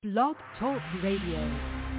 Blog Talk Radio.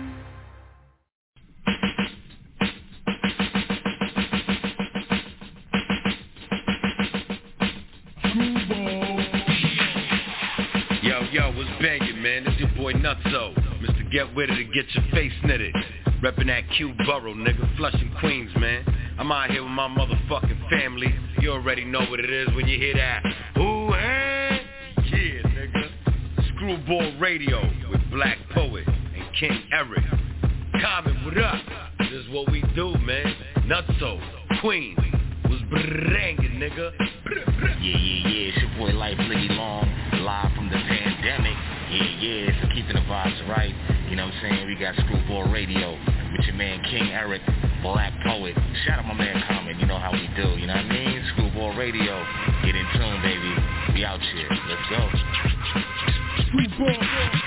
Yo, what's bangin', man? This your boy Nutso, Mr. Get With It to get your face knitted. Reppin' that Q Borough, nigga, Flushing, Queens, man. I'm out here with my motherfucking family. You already know what it is when you hear that. Ooh, hey, yeah, nigga. Screwball Radio with Black Poet and King Eric. Common, what up? This is what we do, man. Nutso, Queens, was brangin', nigga. Yeah, it's your boy Life Liggy Long, live from the pandemic. Yeah, so keeping the vibes right. You know what I'm saying? We got Screwball Radio with your man King Eric, Black Poet. Shout out my man Common, you know how we do, you know what I mean? Screwball Radio, get in tune, baby. We out here, let's go. Screwball.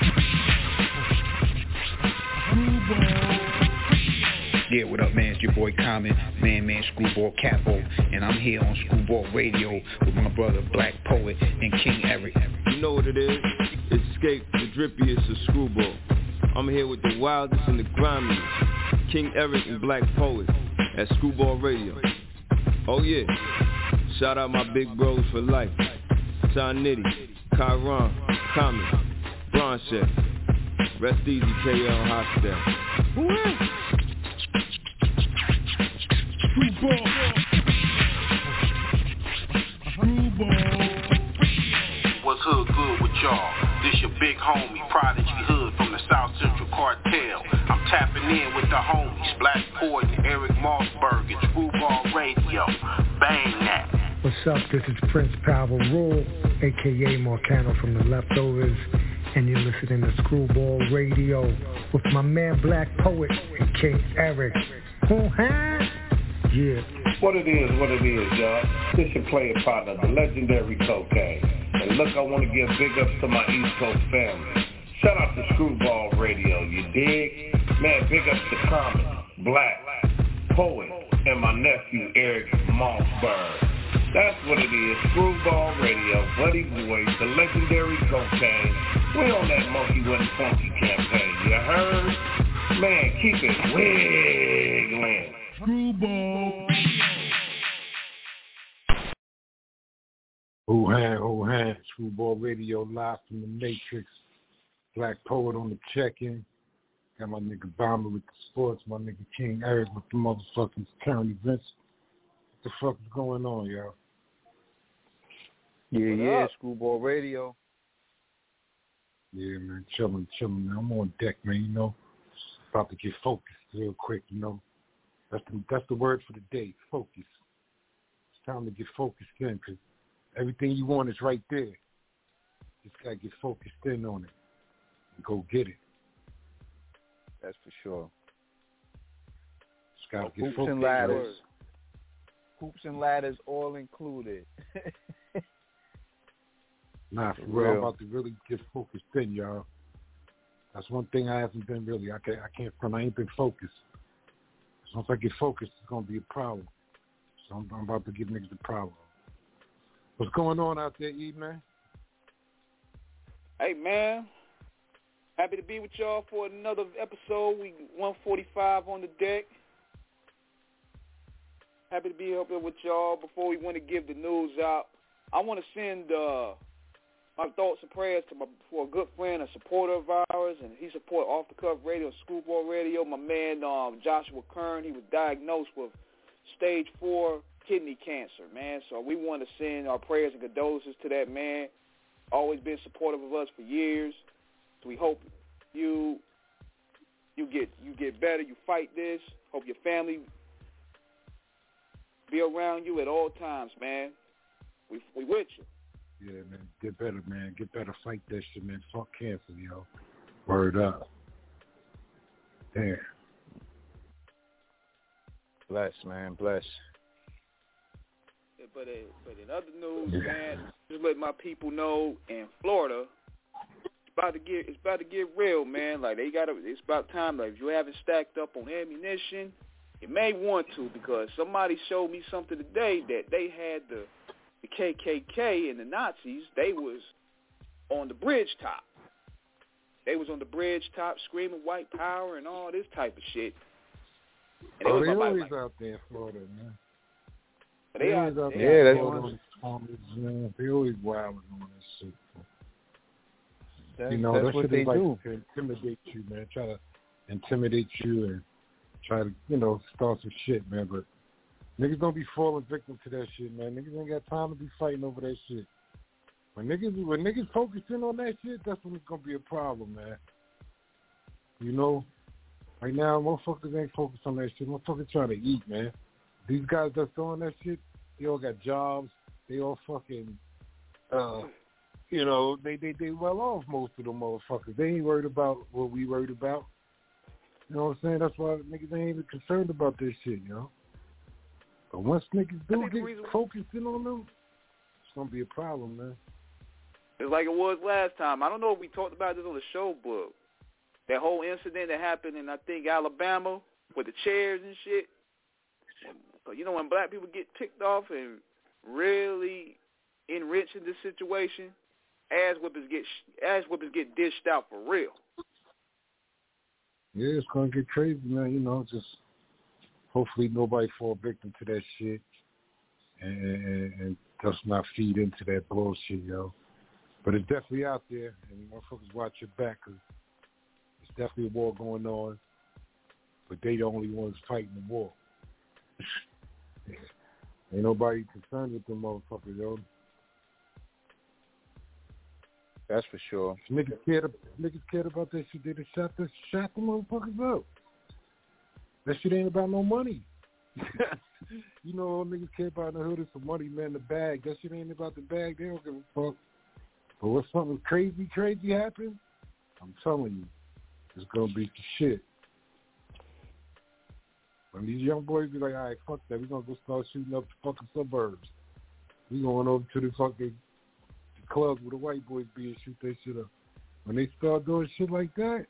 Yeah, what up, man? It's your boy Common, man, Screwball Capo, and I'm here on Screwball Radio with my brother Black Poet and King Eric. You know what it is? Escape the drippiest of Screwball. I'm here with the wildest and the grimiest, King Eric and Black Poet at Screwball Radio. Oh yeah, shout out my big bros for life, Ty Nitty, Kyron, Common, Broncheck, rest easy KL Hostel. Screwball. What's hood good with y'all? This your big homie, Prodigy Hood from the South Central Cartel. I'm tapping in with the homies, Black Poet and Eric Mossberg at Screwball Radio. Bang that. What's up? This is Prince Power Rule, a.k.a. Marcano from the Leftovers, and you're listening to Screwball Radio with my man Black Poet and King Eric. Yeah. What it is, y'all. This your player partner, the legendary Cocaine. And look, I want to give big ups to my East Coast family. Shout out to Screwball Radio, you dig? Man, big ups to Common, Black, Poet, and my nephew Eric Mossberg. That's what it is, Screwball Radio, Buddy Boy, the legendary Cocaine. We on that Monkey Wasn't Funky campaign, you heard? Man, keep it wiggling. Screwball. Who hand, Screwball Radio live from the Matrix. Black Poet on the check-in. Got my nigga Bomber with the sports, my nigga King Eric with the motherfucking current events. What the fuck is going on, y'all? Yeah, Screwball Radio. Yeah, man, chilling, man. I'm on deck, man, you know. About to get focused real quick, you know. That's the word for the day, focus. It's time to get focused in, because everything you want is right there. Just got to get focused in on it and go get it. That's for sure. Just got to get hoops focused. And ladders. Hoops and ladders all included. Nah, for real, I'm about to really get focused in, y'all. That's one thing I haven't been really. I can't front. I ain't been focused. So once I get focused, it's going to be a problem. So I'm about to give niggas the problem. What's going on out there, E, man? Hey, man. Happy to be with y'all for another episode. We 145 on the deck. Happy to be up here with y'all. Before we want to give the news out, I want to send my thoughts and prayers for a good friend, a supporter of ours, and he support Off the Cuff Radio, Screwball Radio. My man Joshua Kern, he was diagnosed with stage 4 kidney cancer, man. So we want to send our prayers and condolences to that man. Always been supportive of us for years. So we hope you get better, you fight this. Hope your family be around you at all times, man. We with you. Yeah, man. Get better, man. Get better. Fight that shit, man. Fuck cancer, yo. Word up. Damn. Bless, man. Bless. But in other news, man, just let my people know in Florida, it's about to get real, man. Like it's about time. Like if you haven't stacked up on ammunition, you may want to, because somebody showed me something today that they had the KKK and the Nazis. They was on the bridge top. They was on the bridge top screaming white power and all this type of shit. And they always out there in Florida, man. They always out there. They always wilding on this shit. That's that's what they like do. To intimidate you, man. Try to intimidate you and try to, start some shit, man. But niggas don't be falling victim to that shit, man. Niggas ain't got time to be fighting over that shit. When niggas focusing on that shit, that's when it's gonna be a problem, man. Right now, motherfuckers ain't focused on that shit. Motherfuckers trying to eat, man. These guys that's doing that shit, they all got jobs. They all fucking, they well off, most of them motherfuckers. They ain't worried about what we worried about. You know what I'm saying? That's why niggas ain't even concerned about this shit, But once niggas do get focused in on them, it's gonna be a problem, man. It's like it was last time. I don't know if we talked about this on the show, but that whole incident that happened in, I think, Alabama with the chairs and shit. When black people get ticked off and really enriched in this situation, ass whippers get dished out for real. Yeah, it's gonna get crazy, man. Just hopefully nobody fall victim to that shit and does not feed into that bullshit, But it's definitely out there, and motherfuckers watch your back, because it's definitely a war going on, but they the only ones fighting the war. Ain't nobody concerned with them motherfuckers, That's for sure. If niggas cared about that shit, they'd have shot the motherfuckers up. That shit ain't about no money. All niggas care about in the hood is some money, man, the bag. That shit ain't about the bag. They don't give a fuck. But when something crazy happens, I'm telling you, it's going to be the shit. When these young boys be like, all right, fuck that. We're going to go start shooting up the fucking suburbs. We going over to the fucking clubs where the white boys be and shoot that shit up. When they start doing shit like that,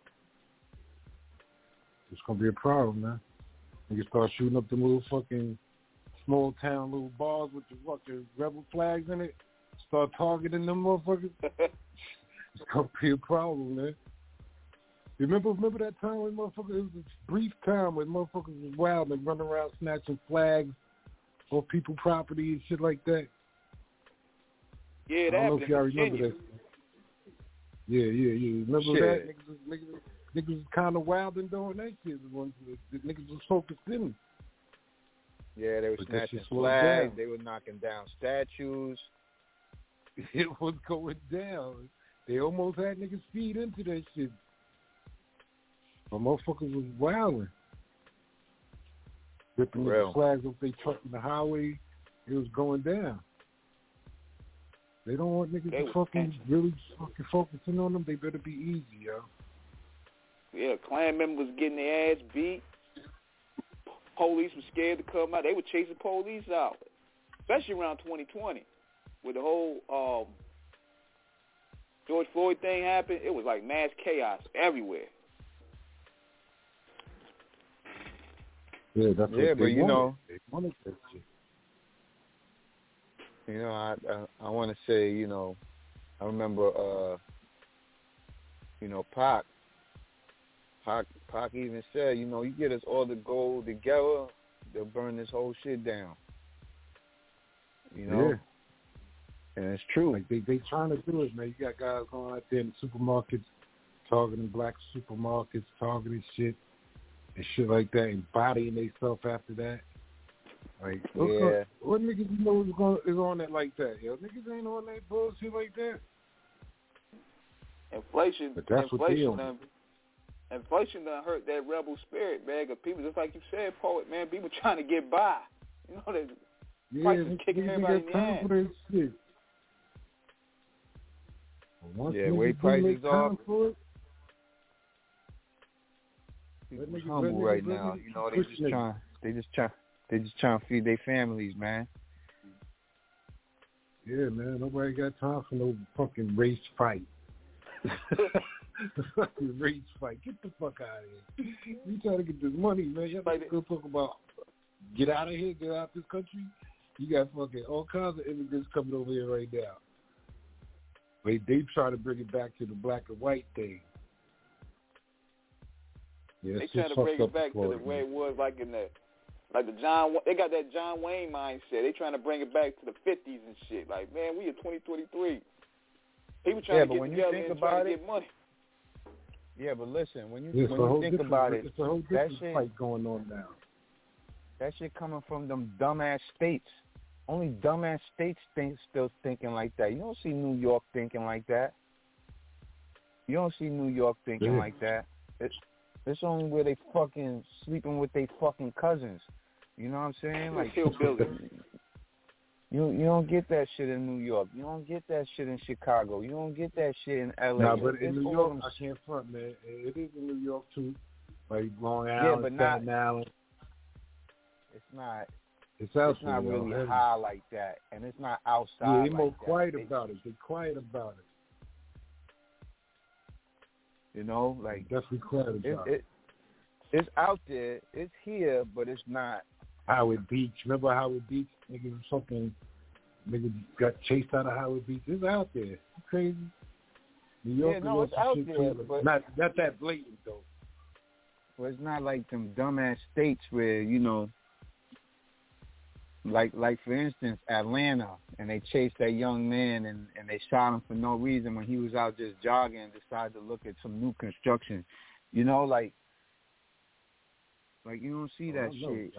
it's going to be a problem, man. Niggas start shooting up the little fucking small town little bars with the fucking rebel flags in it. Start targeting them motherfuckers. It's going to be a problem, man. Remember that time when motherfuckers, it was a brief time when motherfuckers was wild and running around snatching flags off people's property and shit like that? Yeah, I that don't know if y'all remember that. Yeah. Remember that? Niggas was kind of wild and doing that shit. The niggas was focused in. Yeah, they were snatching flags. They were knocking down statues. It was going down. They almost had niggas feed into that shit. But motherfuckers was wilding. Ripping the flags off they truck in the highway. It was going down. They don't want niggas to fucking really fucking focusing on them. They better be easy, yo. Yeah, Klan members getting their ass beat. Police were scared to come out. They were chasing police out, especially around 2020, with the whole George Floyd thing happened. It was like mass chaos everywhere. Yeah, that's what they wanted. They wanted that shit. I want to say, I remember, Pac even said, you get us all the gold together, they'll burn this whole shit down. Yeah. And it's true. Like they trying to do it, man. You got guys going out there in the supermarkets, targeting black supermarkets, targeting shit and shit like that, and bodying themselves after that. Like, what niggas is on that like that, yo? Niggas ain't on that bullshit like that. Inflation. But that's what they on. Inflation done hurt that rebel spirit, man. Cause people, just like you said, poet, man, people trying to get by. The prices kicking everybody in the ass. For that shit. Weight prices off. People humble right now. They just trying to feed their families, man. Yeah, man. Nobody got time for no fucking race fight. The fucking race fight. Get the fuck out of here. You trying to get this money, man. Y'all go talk about get out of here, get out this country. You got fucking all kinds of immigrants coming over here right now. They try to bring it back to the black and white thing. They trying to bring it back to the way it was like the John. They got that John Wayne mindset. They trying to bring it back to the 50s and shit. Like, man, we in 2023. People trying to get together and trying to get money. Yeah, but listen, when you think about it, it's a whole different fight going on now. That shit coming from them dumbass states. Only dumbass states still thinking like that. You don't see New York thinking like that. You don't see New York thinking like that. It's only where they fucking sleeping with their fucking cousins. You know what I'm saying? Like you don't get that shit in New York. You don't get that shit in Chicago. You don't get that shit in LA. Nah, but in New York, I can't front, man. It is in New York too, like Long Island, Staten Island. It's not. It's not really high like that, and it's not outside. Yeah, they're more like quiet about it. They're quiet about it. You know, like definitely quiet about it. It's out there. It's here, but it's not. Howard Beach. Remember Howard Beach? Nigga got chased out of Howard Beach. It's out there. You crazy? New York, it's out there, but not that blatant though. Well, it's not like them dumbass states where, you know, like for instance, Atlanta, and they chased that young man and they shot him for no reason when he was out just jogging and decided to look at some new construction. You know, like you don't see that shit.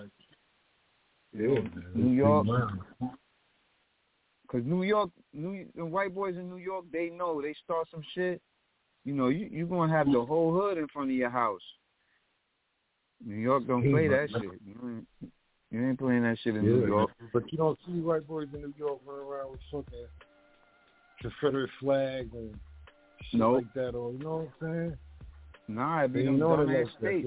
New York, because the white boys in New York, they know they start some shit. You know, you're going to have the whole hood in front of your house. New York don't play that shit. You ain't playing that shit in New York. But you don't see white boys in New York running around with fucking Confederate flag and shit like that, or you know what I'm saying? Nah, it be them dumbass states.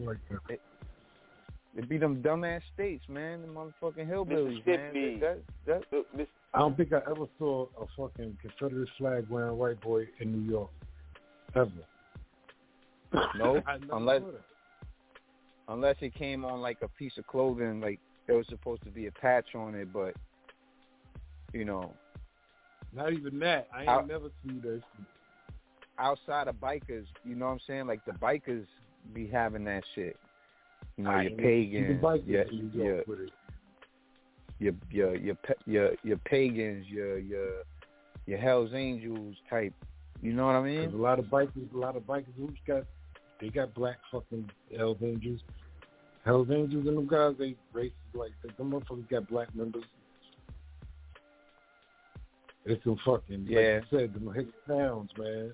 It be them dumbass states, man. The motherfucking hillbillies, man. I don't think I ever saw a fucking Confederate flag wearing white boy in New York. Ever. No, unless it came on like a piece of clothing, like there was supposed to be a patch on it, but you know. Not even that. I ain't never seen that. Outside of bikers, you know what I'm saying? Like the bikers be having that shit. You know, your pagans, your pagans, your Hell's Angels type. You know what I mean? A lot of bikers who got black fucking Hell's Angels. Hell's Angels and them guys, they racist like that. Them motherfuckers got black members. It's some fucking, like you said, them hit towns, man.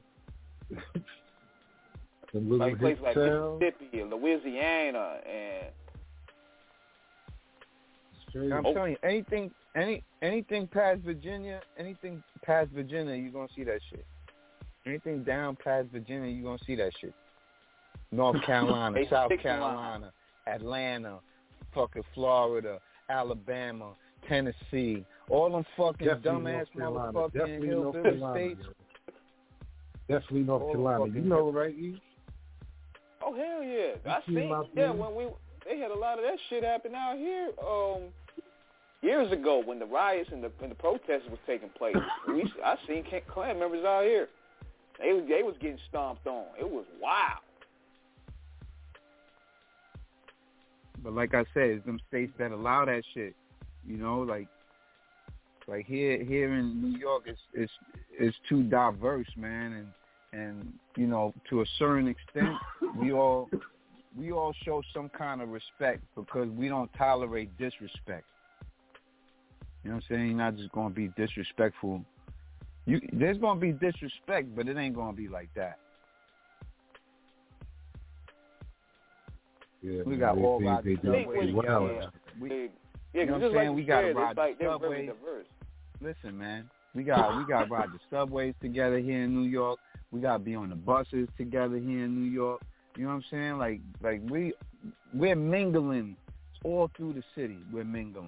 Like places like Mississippi and Louisiana and I'm telling you, anything past Virginia, you're gonna see that shit. Anything down past Virginia, you're gonna see that shit. North Carolina, South Carolina, Atlanta, fucking Florida, Alabama, Tennessee, all them fucking dumbass motherfucking hillbilly states. Definitely North Carolina. You know, right, E? Oh hell yeah! I seen when they had a lot of that shit happen out here years ago when the riots and the protests was taking place. I seen Klan members out here. They was getting stomped on. It was wild. But like I said, it's them states that allow that shit. You know, like here in New York, it's too diverse, man, and you know, to a certain extent, we all show some kind of respect because we don't tolerate disrespect. You know what I'm saying? You're not just gonna be disrespectful. There's gonna be disrespect, but it ain't gonna be like that. Yeah, we got all ride the subways together. You know what I'm saying? We got to ride the subways. Listen, man, we got to ride the subways together here in New York. We got to be on the buses together here in New York. You know what I'm saying? Like we're mingling all through the city. We're mingling.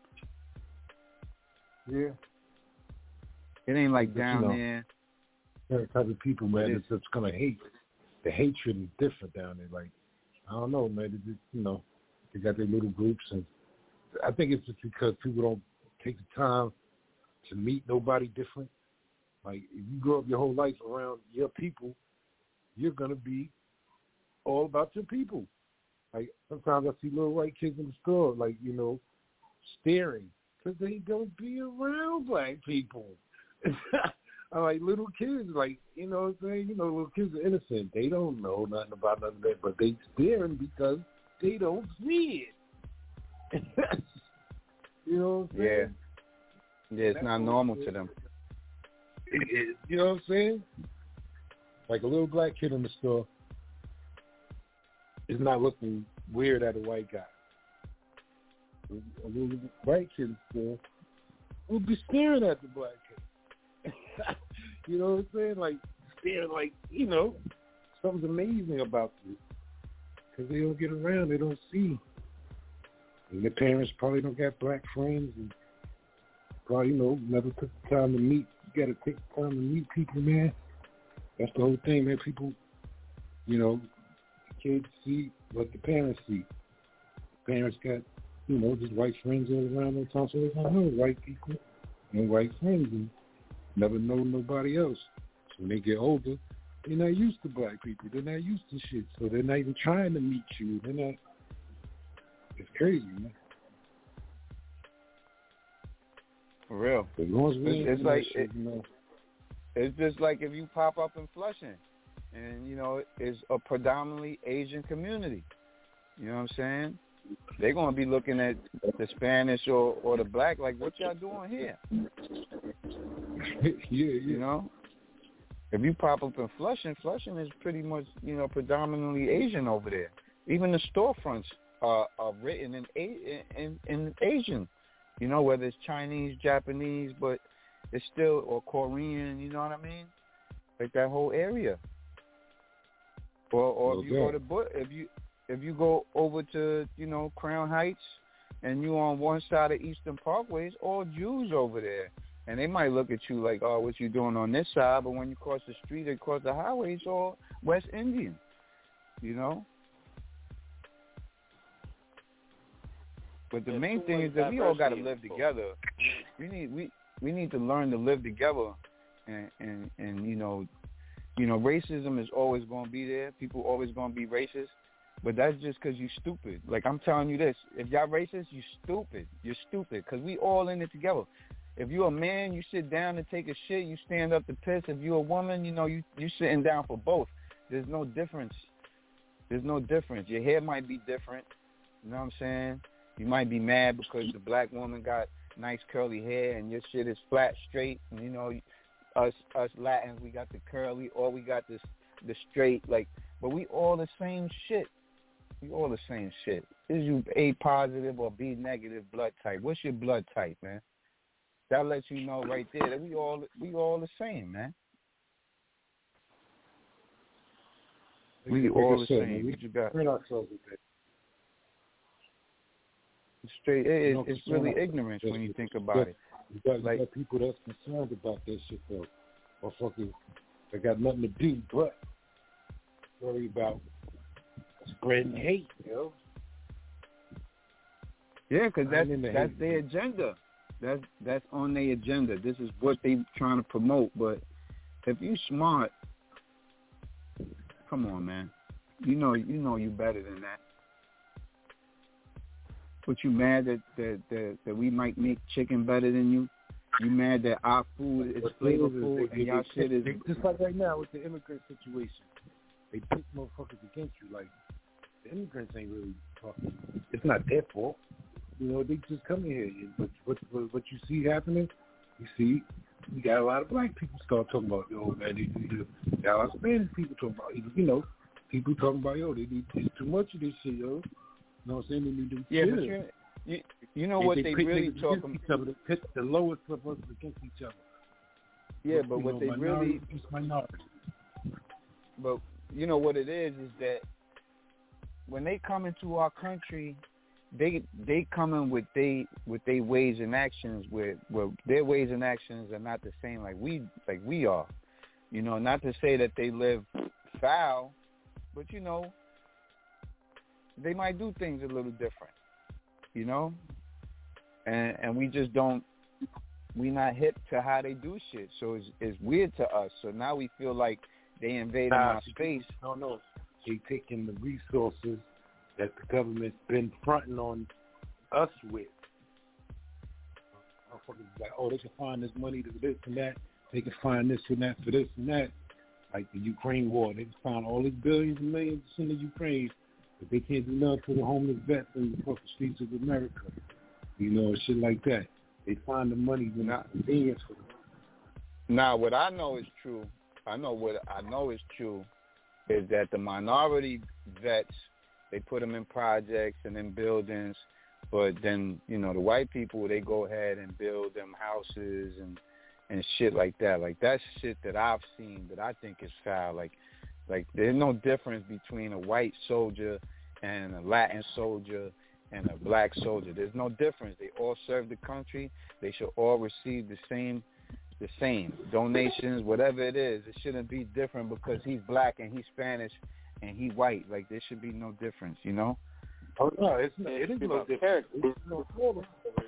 Yeah. It ain't like down there. Certain type of people, man, it's just gonna hate. The hatred is different down there. Like, I don't know, man. They just, you know, they got their little groups, and I think it's just because people don't take the time to meet nobody different. Like, if you grow up your whole life around your people, you're gonna be all about your people. Like, sometimes I see little white kids in the store, like, you know, staring, because they don't be around black people. I'm like, little kids, like, you know what I'm saying? You know, little kids are innocent. They don't know nothing about none of that, but they staring because they don't see it. You know what I'm saying? Yeah, it's not normal to them. You know what I'm saying? Like a little black kid in the store is not looking weird at a white guy. A little white kid in the store will be staring at the black kid. You know what I'm saying? Like, staring like, you know, something's amazing about this. Because they don't get around, they don't see. And their parents probably don't got black friends and probably, you know, never took the time to meet. You got to take the time to meet people, man. That's the whole thing, man. People, you know, the kids see what the parents see. Parents got, you know, just white friends all around the time, so they don't know white people and white friends and never know nobody else. So when they get older, they're not used to black people. They're not used to shit. So they're not even trying to meet you. They're not. It's crazy, man. For real. It's like shit, you know. It's just like if you pop up in Flushing, and you know it's a predominantly Asian community. You know what I'm saying? They're gonna be looking at the Spanish or the black like, what y'all doing here? Yeah. You know, if you pop up in Flushing is pretty much, you know, predominantly Asian over there. Even the storefronts are written in Asian. You know, whether it's Chinese, Japanese, but it's still, or Korean. You know what I mean? Like that whole area. Or if you go to if you go over to, you know, Crown Heights, and you on one side of Eastern Parkway, it's all Jews over there. And they might look at you like, oh, what you doing on this side? But when you cross the street, across the highway, it's all West Indian, you know? But the main thing is that we all got to live together. We need to learn to live together. And you know, racism is always going to be there. People always going to be racist. But that's just because you stupid. Like, I'm telling you this. If y'all racist, you stupid. You're stupid because we all in it together. If you're a man, you sit down to take a shit, you stand up to piss. If you're a woman, you know, you sitting down for both. There's no difference. There's no difference. Your hair might be different. You know what I'm saying? You might be mad because the black woman got nice curly hair and your shit is flat, straight. And, you know, us Latins, we got the curly or we got the straight. Like, but we all the same shit. We all the same shit. Is you A positive or B negative blood type? What's your blood type, man? That lets you know right there that we all the same, man. We all the same. What you got? Straight. It's really ignorance when you think about it. You got people that's concerned about that shit though, or fucking, they got nothing to do but worry about spreading hate, yo. Yeah, because that's their agenda. That's on their agenda. This is what they trying to promote. But if you smart, come on, man. You know you better than that. But you mad that we might make chicken better than you? You mad that our food is flavorful and y'all shit is... Just like right now with the immigrant situation. They pit motherfuckers against you. Like, the immigrants ain't really talking. It's not their fault. You know, they just come here. But what you see happening, you got a lot of black people start talking about, yo, man, they got a lot of Spanish people talking about, you know, people talking about, yo, they need too much of this shit, yo. You know what I'm saying? They need to but you know what they really talking about? They pit the lowest of us against each other. Yeah, but what they really... minority. But you know what it is that when they come into our country, they come in with they ways and actions where their ways and actions are not the same like we are. You know, not to say that they live foul, but you know, they might do things a little different. You know? And we just don't, we not hip to how they do shit. So it's weird to us. So now we feel like they invading our space. No. they taking the resources that the government's been fronting on us with. Motherfuckers like, oh, they can find this money to this and that. They can find this and that for this and that. Like the Ukraine war, they can find all these billions and millions in the Ukraine, but they can't do nothing for the homeless vets in the fucking streets of America. You know, shit like that. They find the money when it's convenient for them. Now, what I know is true. Is that the minority vets, they put them in projects and in buildings, but then, you know, the white people, they go ahead and build them houses and shit like that. Like, that's shit that I've seen that I think is foul. Like there's no difference between a white soldier and a Latin soldier and a black soldier. There's no difference. They all serve the country. They should all receive the same donations, whatever it is. It shouldn't be different because he's black and he's Spanish and he's white. Like, there should be no difference, you know? Oh no, it is no difference. It's no form.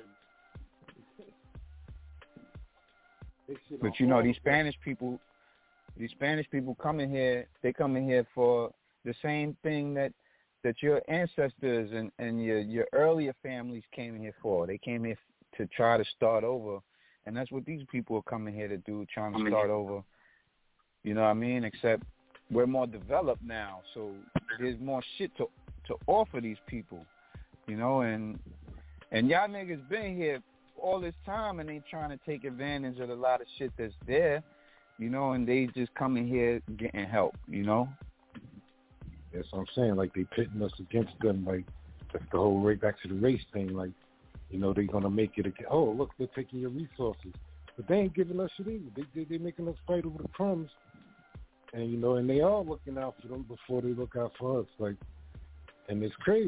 But you know, these Spanish people coming here, they come in here for the same thing that your ancestors and your earlier families came in here for. They came here to try to start over. And that's what these people are coming here to do, trying to start over. You know what I mean? Except we're more developed now, so there's more shit to offer these people. You know, and y'all niggas been here all this time and they trying to take advantage of a lot of shit that's there, you know, and they just coming here getting help, you know? That's what I'm saying. Like, they pitting us against them. Like, that's the whole right back to the race thing. Like, you know, they're going to make it, oh, look, they're taking your resources. But they ain't giving us shit either. They making us fight over the crumbs. And, you know, and they are looking out for them before they look out for us. Like, and it's crazy.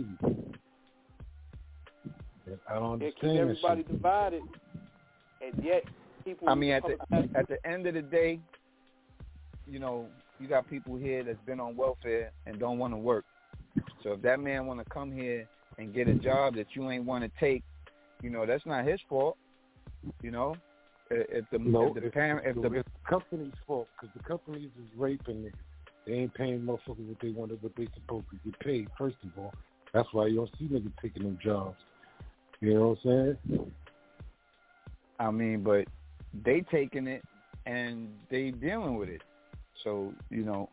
I don't understand. Keep everybody divided, and yet people. I mean, at the end of the day, you know, you got people here that's been on welfare and don't want to work. So if that man want to come here and get a job that you ain't want to take, you know, that's not his fault. You know, if the company's fault, because the companies is raping niggas. They ain't paying motherfuckers what they wanted, what they supposed to get paid. First of all, that's why you don't see niggas taking them jobs. You know what I'm saying? I mean, but they taking it and they dealing with it. So, you know,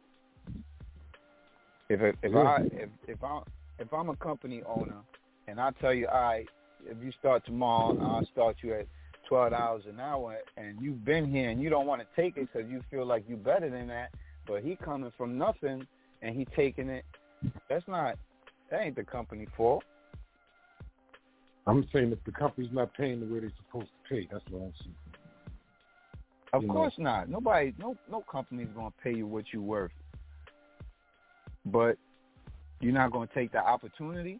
if I'm a company owner and I tell you, all right, if you start tomorrow, I'll start you at $12 an hour, and you've been here and you don't want to take it because you feel like you're better than that, but he coming from nothing and he taking it, that ain't the company's fault. I'm saying if the company's not paying the way they're supposed to pay, that's what I'm saying. Of course not. Nobody, no company's gonna pay you what you're worth. But you're not gonna take the opportunity.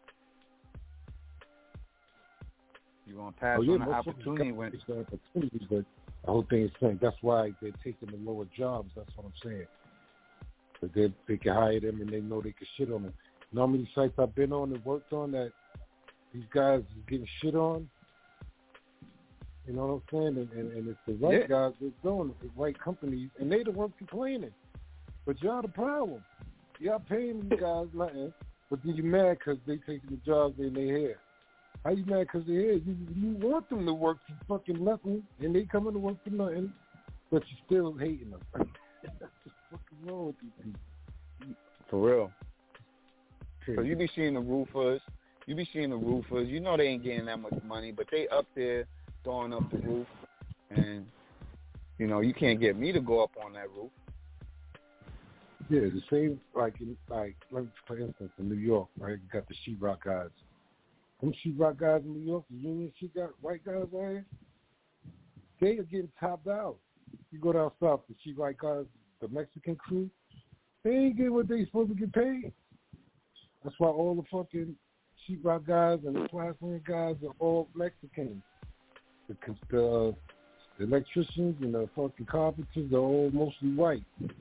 You're gonna pass on the opportunity when it's the opportunity. But the whole thing is saying that's why they're taking the lower jobs. That's what I'm saying. But they can hire them and they know they can shit on them. You know how many sites I've been on and worked on that these guys is getting shit on? You know what I'm saying? And it's the right guys that's doing it, the right companies, and they the ones complaining. But y'all the problem. Y'all paying these guys nothing, but then you mad because they taking the jobs in their head. How you mad because they're here? You want them to work for fucking nothing, and they coming to work for nothing, but you still hating them. That's what's fucking wrong with these people. For real. So you be seeing the roofers. You know they ain't getting that much money, but they up there throwing up the roof, and you know you can't get me to go up on that roof. Yeah, the same like for instance in New York, right? You got the sheetrock guys. Them sheetrock guys in New York, the union sheetrock white guys out here, they are getting topped out. You go down south, the sheetrock guys, the Mexican crew, they ain't getting what they supposed to get paid. That's why all the fucking sheetrock guys and the plastering guys are all Mexicans. The electricians and the fucking carpenters are all mostly white.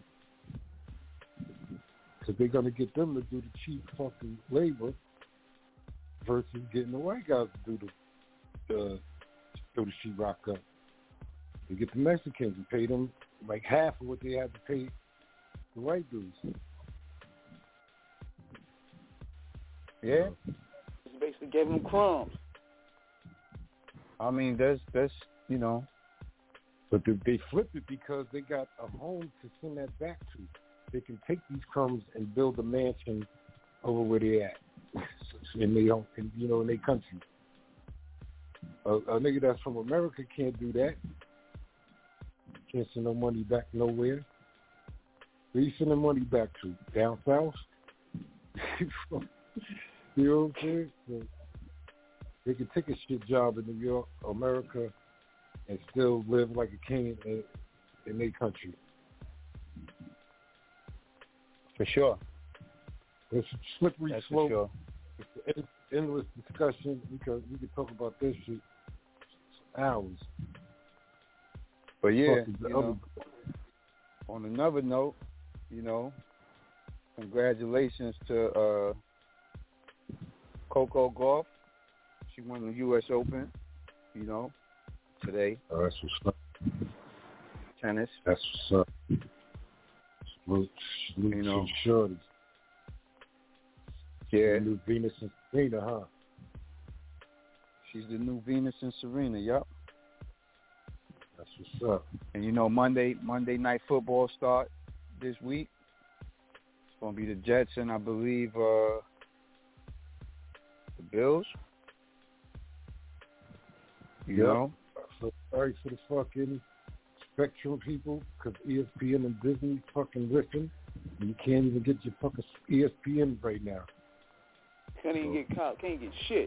Because they're going to get them to do the cheap fucking labor versus getting the white guys to do the sheetrock up. They get the Mexicans and pay them like half of what they had to pay the white dudes. Yeah. Just basically gave them crumbs. I mean, that's you know. But they flipped it because they got a home to send that back to. They can take these crumbs and build a mansion over where they at in their country. A nigga that's from America can't do that. Can't send no money back nowhere. Where you send the money back to? Down south? You know what I'm saying? So they can take a shit job in New York, America, and still live like a king in their country. For sure. It's a slippery slope. Sure. It's an endless discussion because we could talk about this shit for hours. But yeah, on another note, congratulations to Coco Gauff. She won the U.S. Open, today. Oh, that's what's up. Tennis. That's what's up. Salute shorty. Yeah. The new Venus and Serena, huh? She's the new Venus and Serena, yup. That's what's up. And Monday night football start this week. It's gonna be the Jets and I believe the Bills. You know? So sorry for the fucking Spectrum people, because ESPN and Disney fucking ripping, and you can't even get your fucking ESPN right now. Can't even get shit.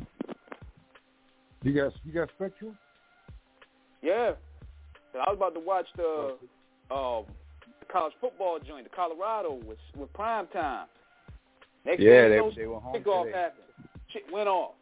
You got Spectrum? Yeah. I was about to watch the college football joint, the Colorado with prime time. Next they were home kickoff today. happened. Shit went off.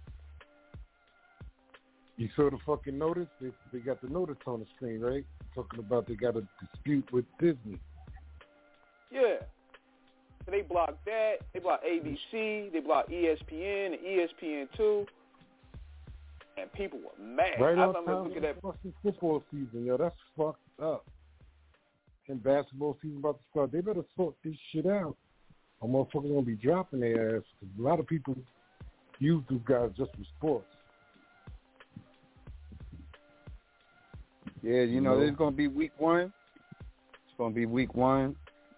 You saw the fucking notice? They got the notice on the screen, right? Talking about they got a dispute with Disney. Yeah. So they blocked that. They blocked ABC. They blocked ESPN and ESPN2. And people were mad. Right I on remember time looking at fucking football season, yo. That's fucked up. And basketball season about to start. They better sort this shit out. Or motherfuckers gonna be dropping their ass. Cause a lot of people use these guys just for sports. Yeah, there's going to be week one. It's going to be week one.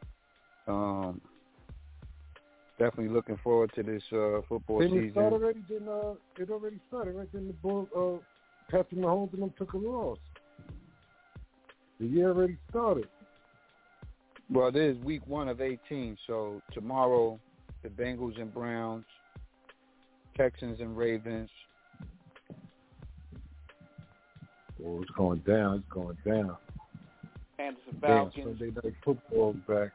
Definitely looking forward to this football season. It started already? It already started, right? Then the Bulls, Patrick Mahomes and them took a loss. The year already started. Well, this is week 1 of 18. So tomorrow, the Bengals and Browns, Texans and Ravens. Oh, it's going down. It's going down. Panthers and Falcons. Damn, Sunday night football back.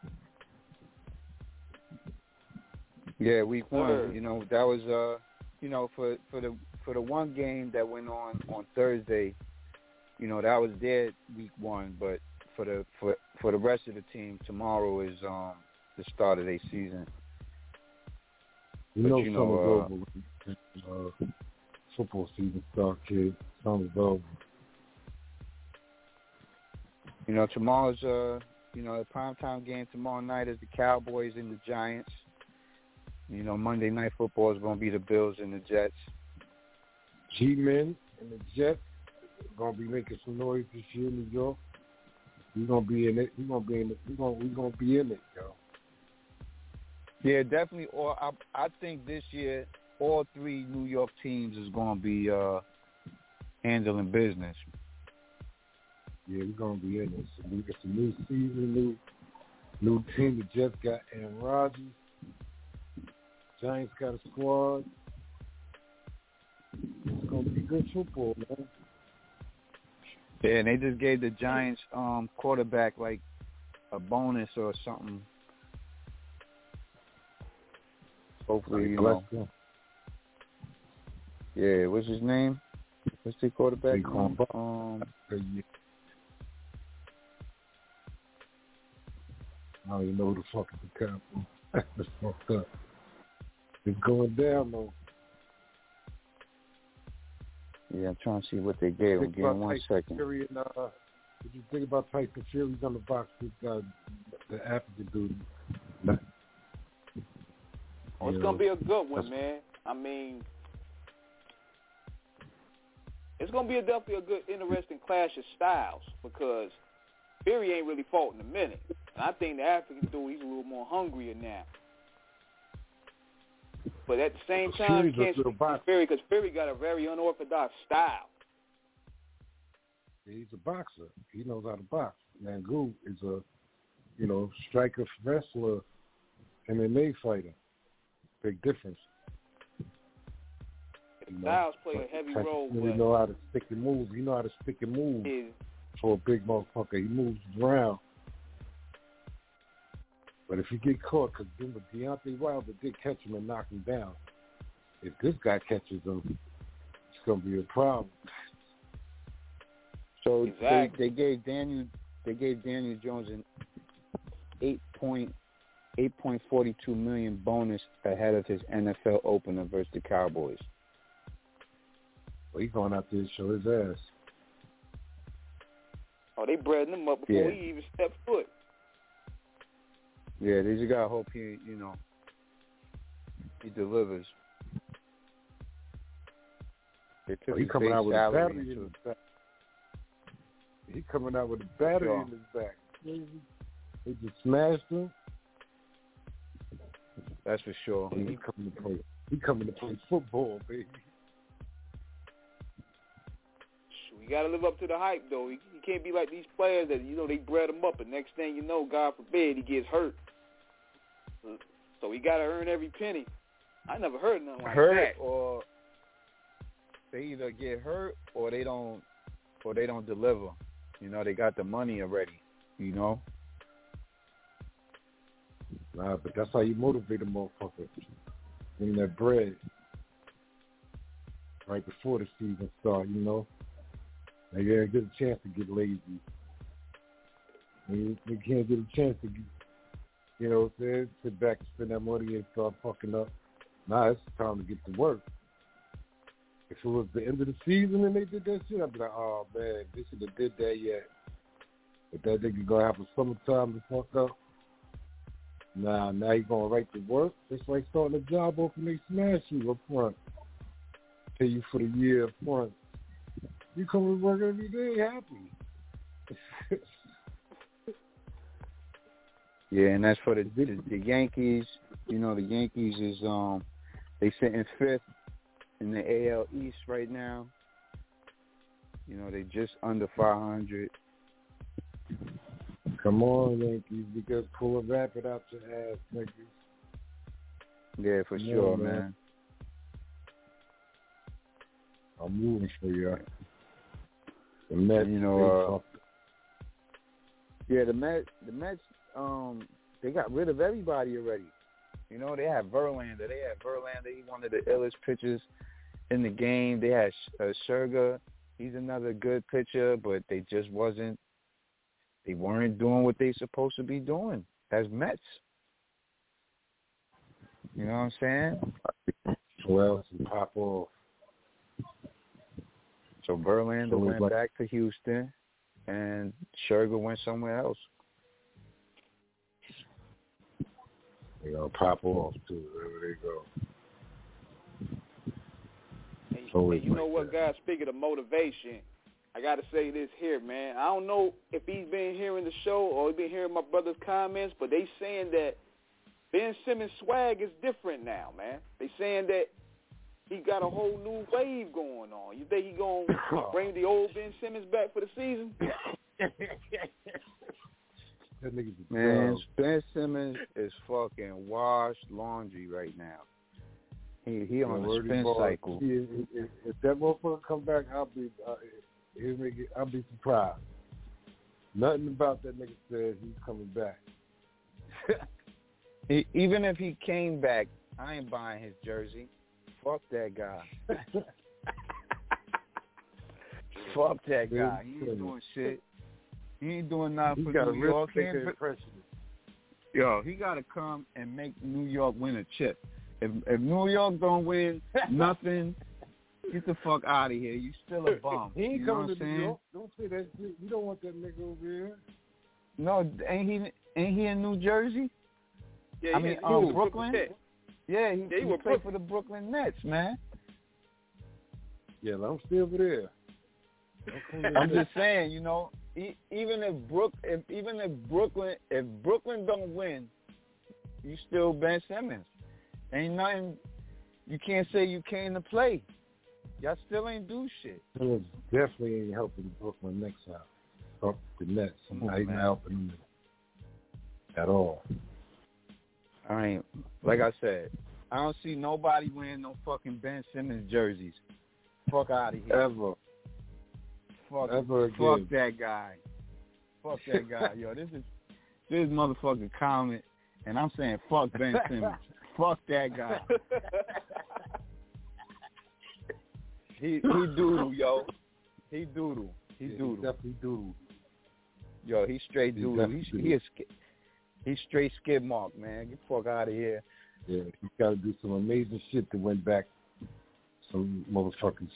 Yeah, week 1. That was for the one game that went on Thursday. That was their week 1. But for the rest of the team, tomorrow is the start of their season. Summer's over. Football season starts, kid. Summer's over. Tomorrow's the primetime game tomorrow night is the Cowboys and the Giants. Monday night football is going to be the Bills and the Jets. G-Men and the Jets are going to be making some noise this year in New York. We're going to be in it. We're going to be in it, yo. Yeah, definitely. I think this year all 3 New York teams is going to be handling business. Yeah, we're going to be in it. It's a new season, new team. The Jets got Aaron Rodgers. Giants got a squad. It's going to be good football, man. Yeah, and they just gave the Giants quarterback like a bonus or something. Hopefully, Yeah, what's his name? What's the quarterback? I don't even know who the fuck is the Cowboys. That's fucked up. It's going down, though. Yeah, I'm trying to see what they gave him. Give me 1 second. Fury and, did you think about Tyson Fury's on the box with the African dude Oh, it's gonna be a good one, man. I mean, it's gonna be definitely a good, interesting clash of styles because Fury ain't really fought in a minute, and I think the African dude, he's a little more hungrier now. But at the same time, you can't speak to Fury because Fury got a very unorthodox style. He's a boxer. He knows how to box. Nangu is a, striker, wrestler, MMA fighter. Big difference. Styles play a heavy role. He know how to stick and move. You know how to stick and move for a big motherfucker. He moves around. But if you get caught, because Deontay Wilder did catch him and knock him down, if this guy catches him, it's going to be a problem. So they gave Daniel Jones an $8.42 million bonus ahead of his NFL opener versus the Cowboys. Well, he's going out there to show his ass. Oh, they breading him up before he even stepped foot. Yeah, they just gotta hope he delivers. He coming out with a battery in his back. He coming out with a battery in his back. They just smashed him. That's for sure. He coming to play football, baby. You got to live up to the hype, though. You can't be like these players that, they bred him up, and next thing you know, God forbid, he gets hurt. So he got to earn every penny. I never heard nothing like that. Or they either get hurt or they don't deliver. They got the money already, Nah, but that's how you motivate a motherfucker. Bring that bread right before the season starts, Now you ain't get a chance to get lazy. You can't get a chance to get, sit back and spend that money and start fucking up. Nah, it's time to get to work. If it was the end of the season and they did that shit, I'd be like, oh man, they should have did that yet. But that nigga gonna have a summertime to fuck up. Now you going right to work. It's like starting a job open, they smash you up front. Pay you for the year up front. You come to work every day happy. Yeah, and that's for the Yankees. The Yankees is they sitting fifth in the AL East right now. They just under 500. Come on, Yankees, because pull a rapid out your ass, niggas. Yeah, for sure, man. I'm moving for you. The Mets, the Mets, they got rid of everybody already. They had Verlander. He's one of the illest pitchers in the game. They had Scherzer. He's another good pitcher, but they weren't doing what they supposed to be doing as Mets. You know what I'm saying? Well, some pop off. So Verlander went back to Houston, and Scherzer went somewhere else. They're going to pop off, too, wherever they go. Hey, you know what, guys? Speaking of motivation, I got to say this here, man. I don't know if he's been hearing the show or he's been hearing my brother's comments, but they saying that Ben Simmons' swag is different now, man. They saying that he got a whole new wave going on. You think he going to bring the old Ben Simmons back for the season? Man, Ben Simmons is fucking washed laundry right now. He on a spin cycle. If that motherfucker come back, I'll be surprised. Nothing about that nigga says he's coming back. Even if he came back, I ain't buying his jersey. Fuck that guy. Fuck that guy. He ain't doing shit. He ain't doing nothing for New York. Yo, he got to come and make New York win a chip. If New York don't win nothing, get the fuck out of here. You still a bum. He ain't coming to New York. Don't say that shit. You don't want that nigga over here. No, ain't he in New Jersey? Yeah, I mean, Brooklyn. Yeah, he played for the Brooklyn Nets, man. Yeah, let him stay over there. I'm just saying, you know, even if Brooklyn don't win, you still Ben Simmons. Ain't nothing. You can't say you came to play. Y'all still ain't do shit. Simmons definitely ain't helping the Brooklyn Nets out. Up the Nets. He's not helping them at all. Like I said, I don't see nobody wearing no fucking Ben Simmons jerseys. Fuck out of here. Ever Fuck that guy. Fuck that guy. Yo, this motherfucking comment, and I'm saying fuck Ben Simmons. Fuck that guy. He doodle, yo. He doodle. He definitely doodle. Yo, he straight doodle. He's straight skid mark, man. Get the fuck out of here. Yeah, he's got to do some amazing shit to win back some motherfuckers.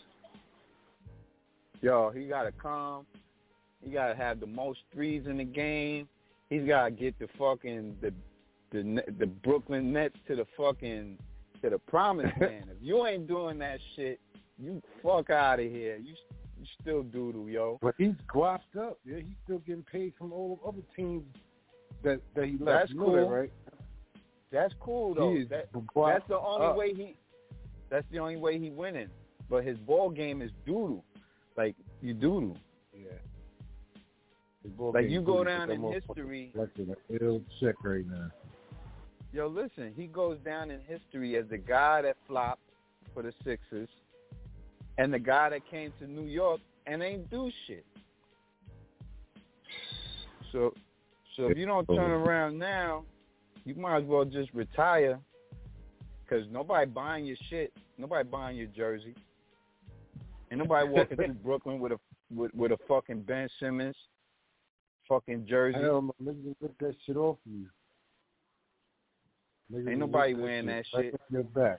Yo, he got to come. He got to have the most threes in the game. He's got to get the fucking the Brooklyn Nets to the promised land. If you ain't doing that shit, you fuck out of here. You still doodle, yo. But he's guapped up. Yeah, he's still getting paid from all the other teams that he left. That's cool, that, right? That's cool though. That's the only way he. That's the only way he winning. But his ball game is doodle. Like you doodle. Yeah. Like you go down in history. Like an ill check right now. Yo, listen. He goes down in history as the guy that flopped for the Sixers, and the guy that came to New York and ain't do shit. So if you don't turn around now, you might as well just retire, because nobody buying your shit. Nobody buying your jersey. Ain't nobody walking through Brooklyn with a fucking Ben Simmons fucking jersey. Hell no, niggas rip that shit off of you. Ain't nobody wearing that shit. Right your back.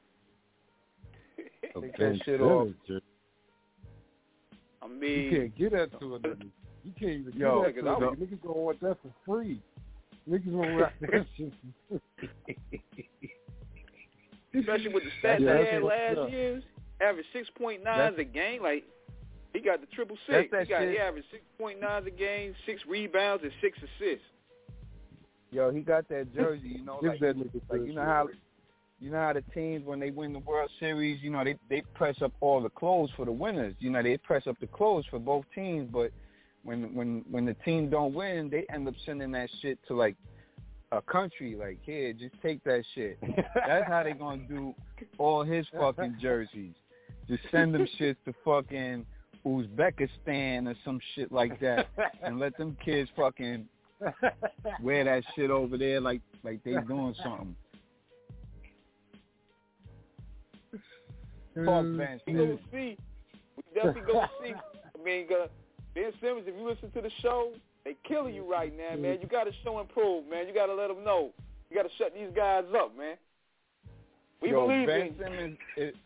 Take that shit off. I mean, you can't get that to a nigga. You can't even get that to a nigga. Niggas gonna want that for free. Niggas gonna rock that shit for free. Especially with the stats he had last year, averaged 6.9 a game. Like, he got the 666. He averaged 6.9 a game, 6 rebounds, and 6 assists. Yo, he got that jersey, you know, like you know how the teams, when they win the World Series, you know, they press up all the clothes for the winners. You know, they press up the clothes for both teams, but when the team don't win, they end up sending that shit to like a country, like, here, just take that shit. That's how they gonna do all his fucking jerseys. Just send them shit to fucking Uzbekistan or some shit like that, and let them kids fucking wear that shit over there like they doing something. Fuck Ben Simmons. We definitely gonna see. I mean, Ben Simmons, if you listen to the show, they killing you right now, man. You got to show and prove, man. You got to let them know. You got to shut these guys up, man. We believe Ben Simmons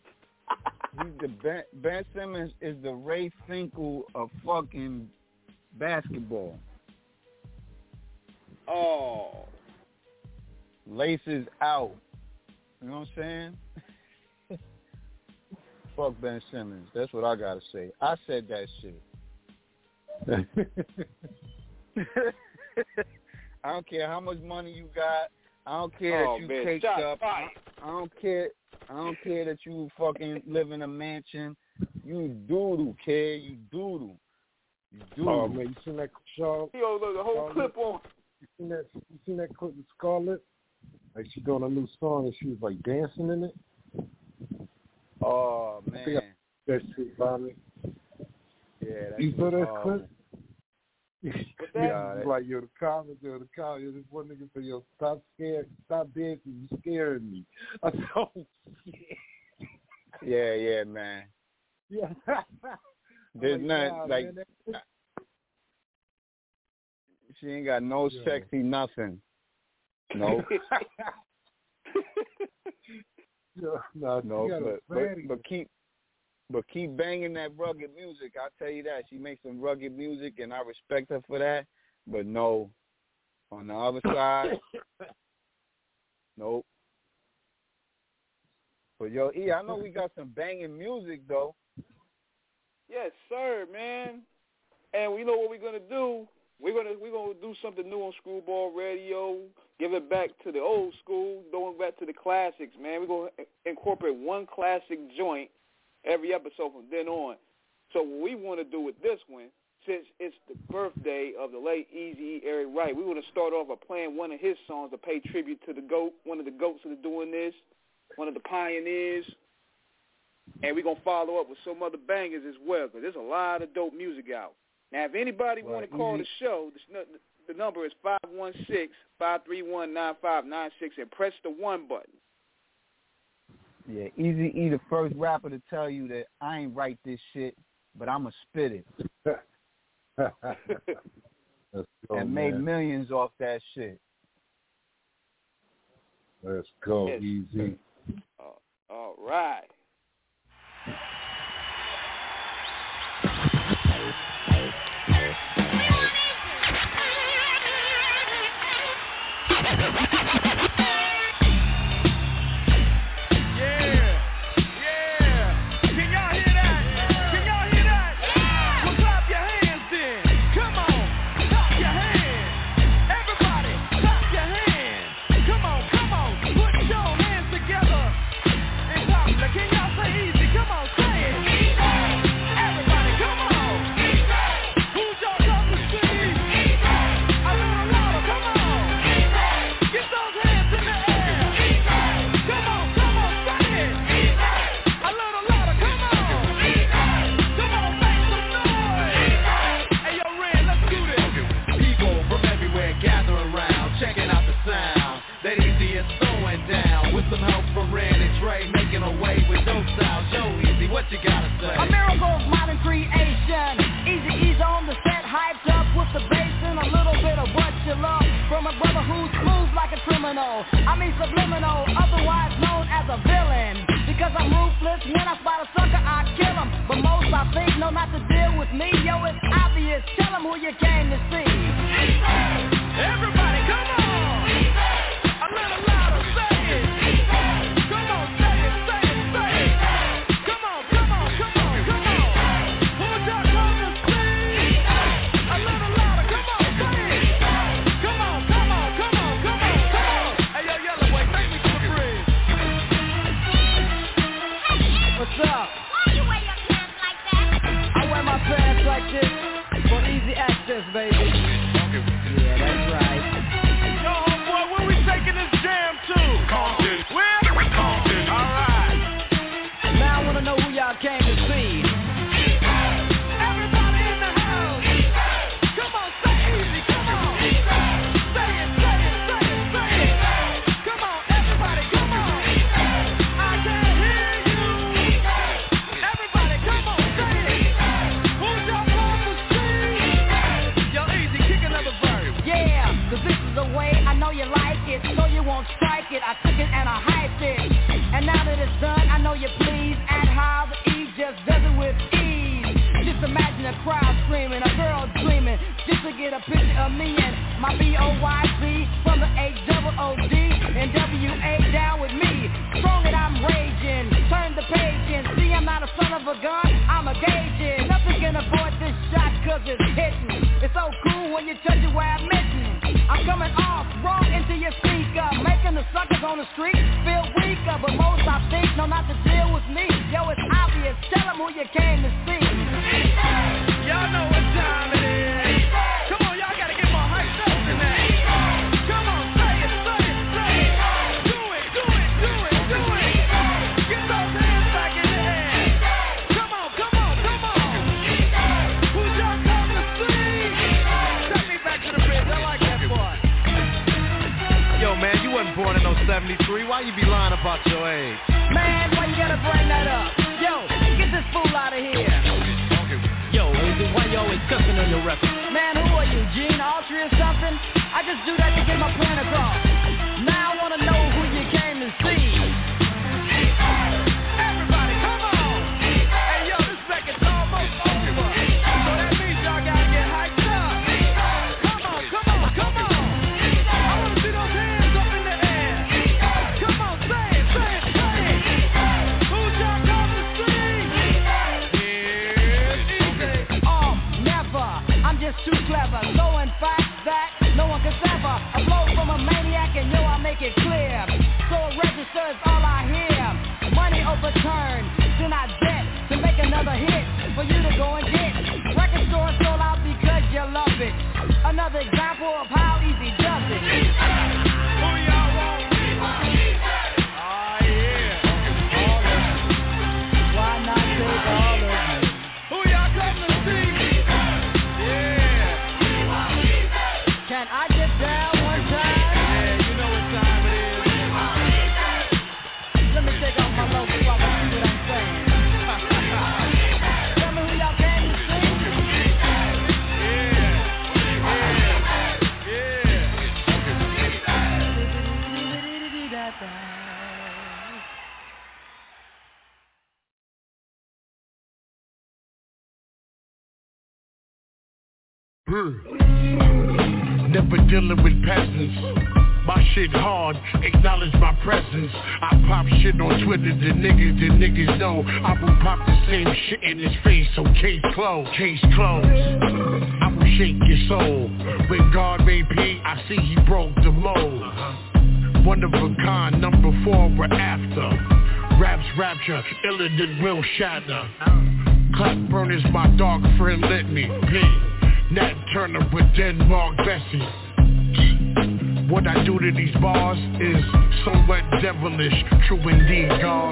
Ben Simmons is the Ray Finkel of fucking basketball. Oh. Laces out. You know what I'm saying? Fuck Ben Simmons. That's what I gotta say. I said that shit. I don't care how much money you got. I don't care that you caked up. I don't care that you fucking live in a mansion. You doodle, kid. You doodle. You doodle. Oh man, you seen that Charlotte? Yo, the whole clip on. You seen that clip with Scarlett? Like she doing a new song and she was like dancing in it. Oh man, that shit by me. Yeah, you saw that clip? Yeah, like the comment. This one nigga said, "Yo, stop dancing, you scaring me." I said, "Oh shit." Yeah, man. Yeah. There's nothing like. She ain't got no sexy nothing. No. But keep banging that rugged music. I'll tell you that. She makes some rugged music, and I respect her for that. But no, on the other side, nope. But yo, E, I know we got some banging music though. Yes, sir, man. And we know what we're gonna do. We're gonna do something new on Screwball Radio. Give it back to the old school, going back to the classics, man. We're gonna incorporate one classic joint every episode from then on. So what we want to do with this one, since it's the birthday of the late Eazy-E Eric Wright, we want to start off by playing one of his songs to pay tribute to the GOAT, one of the GOATs that are doing this, one of the pioneers. And we're going to follow up with some other bangers as well, because there's a lot of dope music out. Now, if anybody want to call the show, the number is 516-531-9596, and press the 1 button. Yeah, Eazy-E, the first rapper to tell you that I ain't write this shit, but I'ma spit it. And made millions off that shit. Let's go, Easy. All right. overturn. Then I bet to make another hit for you to go and get. Record store sold out because you love it. Another example of how easy does it. Who y'all want? Oh yeah. All of them. Why not take all of them? Who y'all come to see? Yeah. Can I get down one time? Yeah, you know what time it is. Let me take off my logo so I can see what I'm saying. Tell me who y'all came to see? Never dealing with peasants. My shit hard, acknowledge my presence. I pop shit on Twitter, the niggas know I will pop the same shit in his face, so case closed. Case closed. I will shake your soul. When God made P, I see he broke the mold. One of a kind, number 4 we're after. Raps rapture, iller than Will Shatner. Clap burners, my dog friend lit me. P. Nat Turner with Denmark Bessie. What I do to these bars is somewhat devilish. True indeed, God.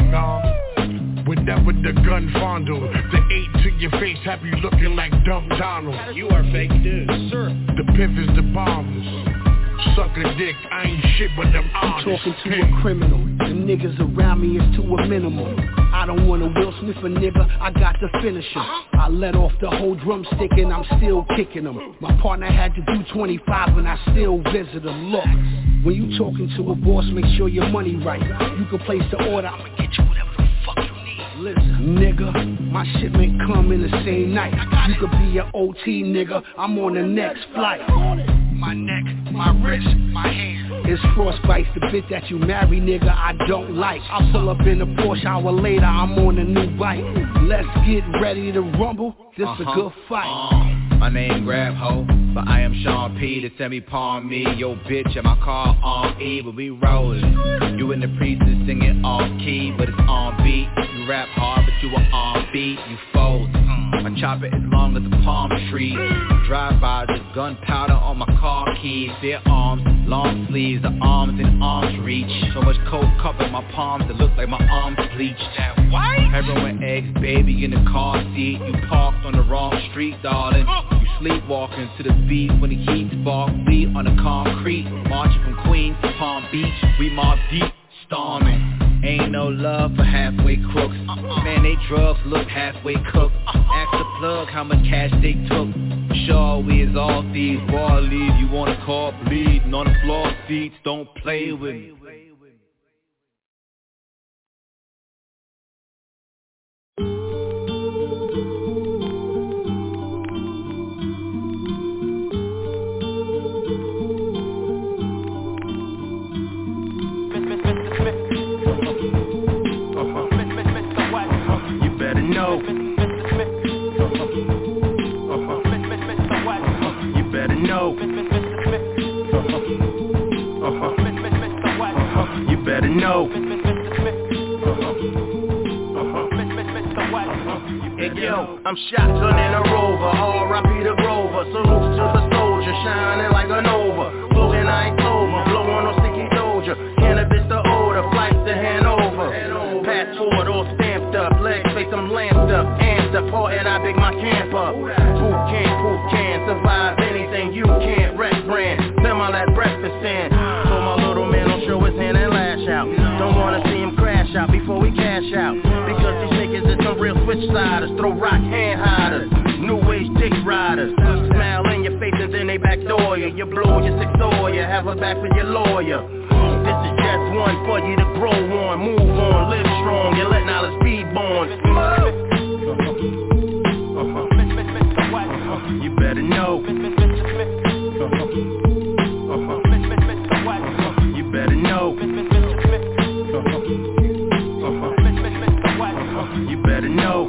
Whenever the gun fondle, the 8 to your face have you looking like Dumb Donald. You are fake news, sir. The pimp is the bombs. Suck a dick, I ain't shit but them honest. Talking to a criminal, the niggas around me is to a minimum. I don't want a Will Smith a nigga, I got to finish him. I let off the whole drumstick and I'm still kicking them. My partner had to do 25 and I still visit him. Look, when you talking to a boss, make sure your money right. You can place the order, I'ma get you whatever the fuck you need. Listen, nigga, my shipment come in the same night. You could be an OT nigga, I'm on the next flight. My neck, my wrist, my hand. It's frostbite, the bitch that you marry, nigga, I don't like. I'll pull up in a Porsche, hour later, I'm on a new bike. Let's get ready to rumble, this a good fight. My name Grab Ho, but I am Sean P. The semi-palm me, yo bitch, and my car on E, but we rollin'. You in the precinct singing off key, but it's on beat. You rap hard, but you are on beat, you fold. My chopper is long as a palm tree. Drive-by, just gunpowder on my car keys. Their arms, long sleeves, the arms in arm's reach. So much coke cup in my palms, it look like my arms bleached. That white? Heroin eggs, baby in the car seat. You parked on the wrong street, darling. You sleepwalking to the beat when the heat spark. We on the concrete, marching from Queens to Palm Beach. We mob deep, storming. Ain't no love for halfway crooks. Man, they drugs look halfway cooked. Ask the plug how much cash they took. Sure, we is all thieves. Boy, leave you on the car bleeding on the floor seats. Don't play with me. know. You better know. You better know. Hey yo, I'm shotgun in a Rover, R.I.P. the Grover. Salute to the soldier, shining like a Nova. Floating I ain't over, blowing on sticky doja. Cannabis the odor, flights to Hanover. Passport all stamped up, legs face I'm lamped up. Amped up, and I big my camp up. Boot can, survive anything you can't. Rec brand, send my last breakfast in. So my little man don't show his hand and lash out. Don't wanna see him crash out before we cash out. Because these niggas is some real switch siders. Throw rock hand hiders, new age dick riders. Smile in your face and then they backdoor you. You blow your 6 oil, you have a back for your lawyer. This is just one for you to grow on. Move on, live strong, you let knowledge be born. You better know. You better know. You better know.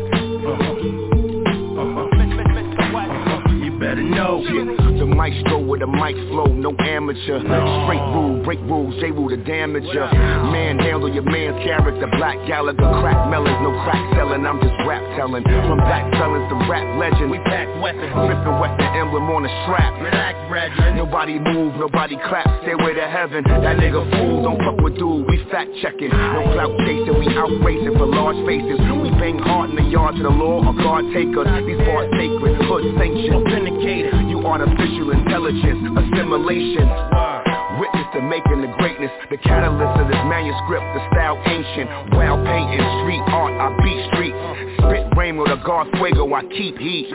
You better know. The maestro with with the mic flow, no amateur. Straight rule, break rules, J rule to damage ya. Man, handle your man's character. Black Gallagher, crack melons, no crack selling. I'm just rap telling. From black felons to rap legends. We pack weapons, flipping Western emblem on the strap. Relax, nobody move, nobody clap. Stairway to heaven. That nigga fool, don't fuck with dude. We fact checking, no clout chasing. We out racing for large faces. We bang hard in the yard to the law or God take us. These bars sacred, hood sanctioned, authenticated. You artificial intelligence, assimilation. Witness to making the greatness, the catalyst of this manuscript, the style ancient. Wow painting, street art, I beat streets. Spit rain with a Garth Fuego, I keep heat.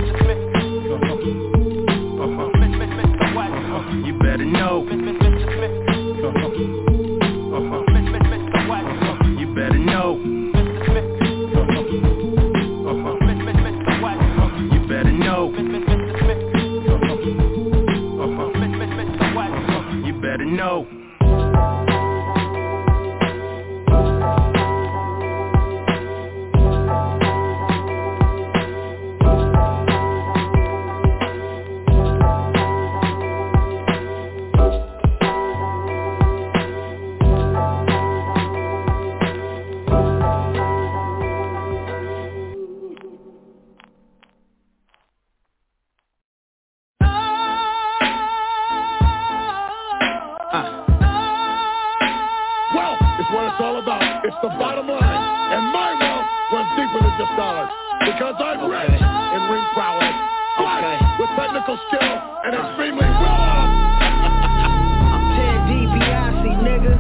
You better know. You better know. You better know. You better know. It's the bottom line, and my wealth runs deeper than just dollars, because I'm rich in ring prowess, with technical skill and extremely well off. I'm 10 DiBiase, nigga.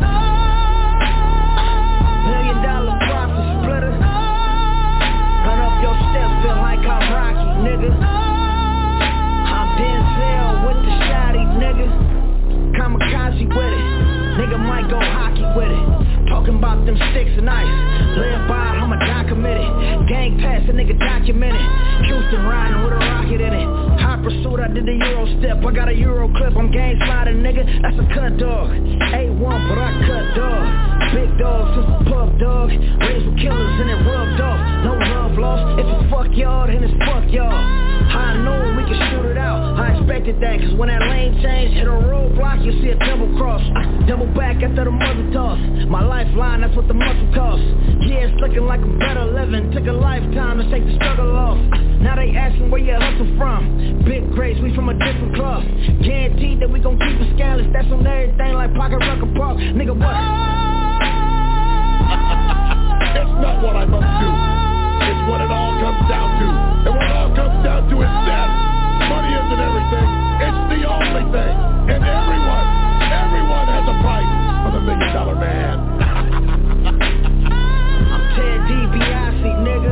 $1 million profit splitter. Run up your steps, feel like I'm Rocky, nigga. I'm Denzel with the shotty, nigga. Kamikaze with it. Nigga might go hockey with it. Talking about them sticks and ice. Live by, I'm a documented. Gang pass, a nigga documented. Houston riding with a rocket in it. High pursuit, I did the Euro step. I got a Euro clip, I'm gang sliding, nigga. That's a cut dog. A1, but I cut dog. Big dog, since the pub dog. Raised with killers and it rubbed off. No love lost. If it's fuck y'all, then it's fuck y'all. I know we can shoot it out. I expected that, cause when that lane change, hit a roadblock, you see a double cross. Double back after the mother toss. My lifeline, that's what the muscle costs. Yeah, it's looking like a better living. Took a lifetime to take the struggle off. Now they asking where you hustle from. Big Grace, we from a different club. Guaranteed that we gon' keep it scandalous. That's on everything like Pocket Record Park. Nigga, what? It's not what I must do. It's what it all comes down to. And what it all comes down to is death. Money isn't everything. It's the only thing. And everyone has a price for the $1 million man. I'm 10 DiBiase, nigga.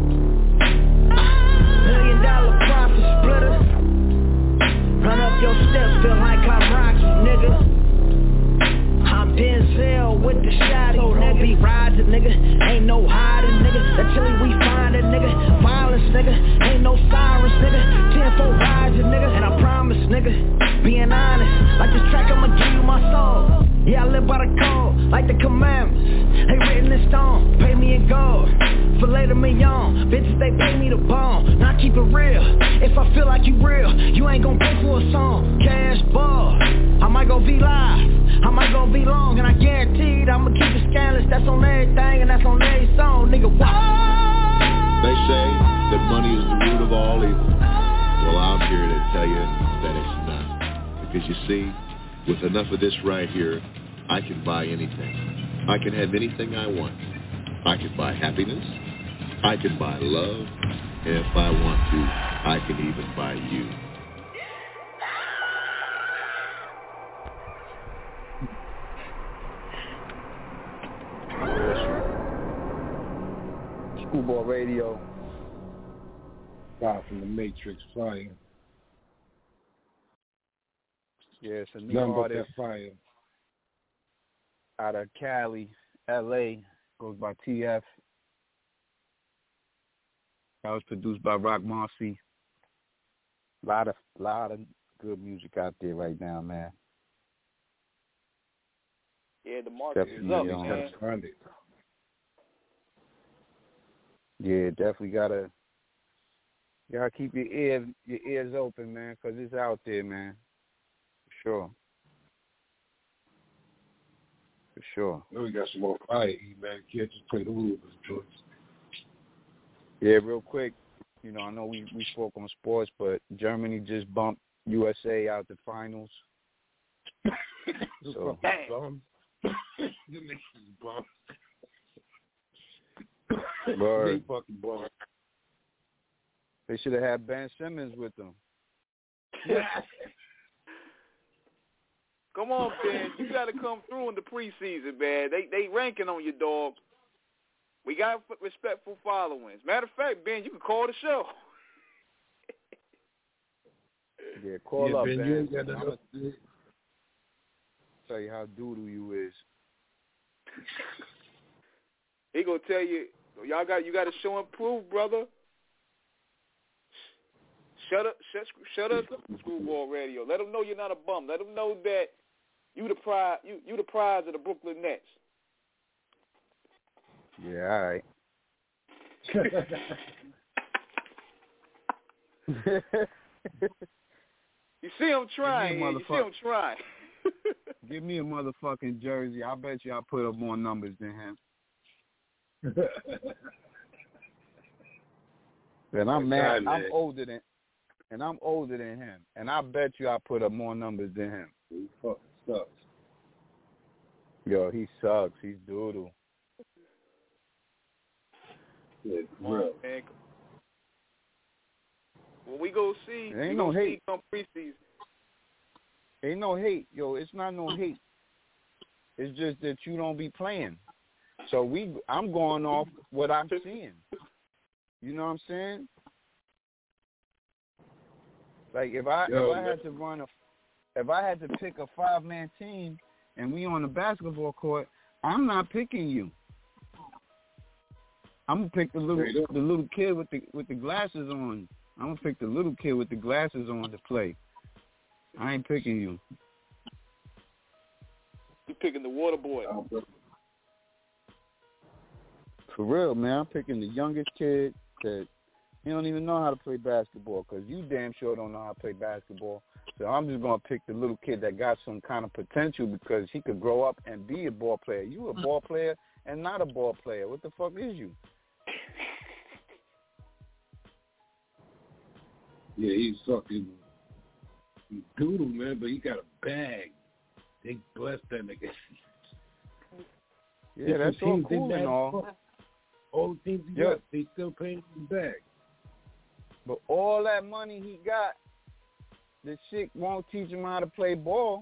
$1 million profit splitter. Run up your steps, feel like I'm Rocky, nigga. I'm Denzel with the shotty, nigga. Be riding, nigga. Ain't no hiding, nigga. That chili we findin', nigga. Violence, nigga. Ain't no sirens, nigga. 10-4 rising, nigga. And I promise, nigga, being honest, like this track, I'ma give you my soul. Yeah, I live by the code, like the commandments. They written in stone, pay me in gold. Filet de mignon, bitches, they pay me the bone. Now keep it real, if I feel like you real, you ain't gon' pay for a song. Cash ball, I might go V-Live, I might go V-Long, and I guaranteed I'ma keep it scandalous. That's on everything, and that's on every song, nigga, what? They say that money is the root of all evil. Well, I'm here to tell you that it's not. Because you see, with enough of this right here, I can buy anything. I can have anything I want. I can buy happiness. I can buy love. And if I want to, I can even buy you. Schoolboy Radio. Fire from the Matrix, fire. Yeah, it's a new Nothing but artist that fire. out of Cali, L.A. Goes by TF. That was produced by Rock Marcy. Lot of good music out there right now, man. Yeah, the market is up, man. Yeah, definitely gotta keep your ears open, man, 'cause it's out there, man. sure. For sure. I know we got some more fire, man. Can't just play the rules, George. Yeah, real quick. You know, I know we spoke on sports, but Germany just bumped USA out the finals. So, bum. The niggas bum. Word. They fucking bum. They should have had Ben Simmons with them. Come on, Ben. You got to come through in the preseason, man. They ranking on you, dog. We got respectful followings. Matter of fact, Ben, you can call the show. Yeah, call up, Ben. You ain't got enough. Tell you how doodle you is. He gonna tell you, you got to show and prove, brother. Shut us up, Screwball Radio. Let them know you're not a bum. Let them know that you the prize of the Brooklyn Nets. Yeah, all right. You see him trying. You see him trying. Give me a motherfucking jersey. I bet you I put up more numbers than him. And I'm mad. I'm older than him. And I bet you I put up more numbers than him. He fucking sucks. Yo, he sucks. He's doodle. Yeah, real. When we go see, ain't no hate. Come preseason. Ain't no hate, yo. It's not no hate. It's just that you don't be playing. So I'm going off what I'm seeing. You know what I'm saying? Like if I had to pick a 5-man team and we on the basketball court, I'm not picking you. I'm gonna pick the little kid with the glasses on. I'm gonna pick the little kid with the glasses on to play. I ain't picking you. You picking the water boy. For real, man. I'm picking the youngest kid that he don't even know how to play basketball because you damn sure don't know how to play basketball. So I'm just going to pick the little kid that got some kind of potential because he could grow up and be a ball player. You a ball player and not a ball player. What the fuck is you? Yeah, he's fucking doodle, man, but he got a bag. They blessed that nigga. Yeah, that's all cool and all. All the things he got, they still paying him back. But all that money he got, the shit won't teach him how to play ball.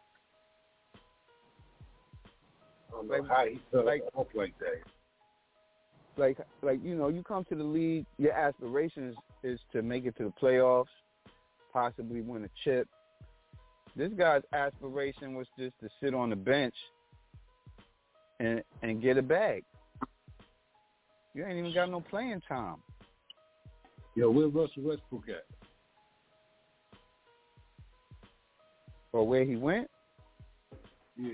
I don't know how he fell off like that. Like you know, you come to the league, your aspirations is to make it to the playoffs, possibly win a chip. This guy's aspiration was just to sit on the bench and get a bag. You ain't even got no playing time. Yo, where Russell Westbrook at? Or where he went? Yeah.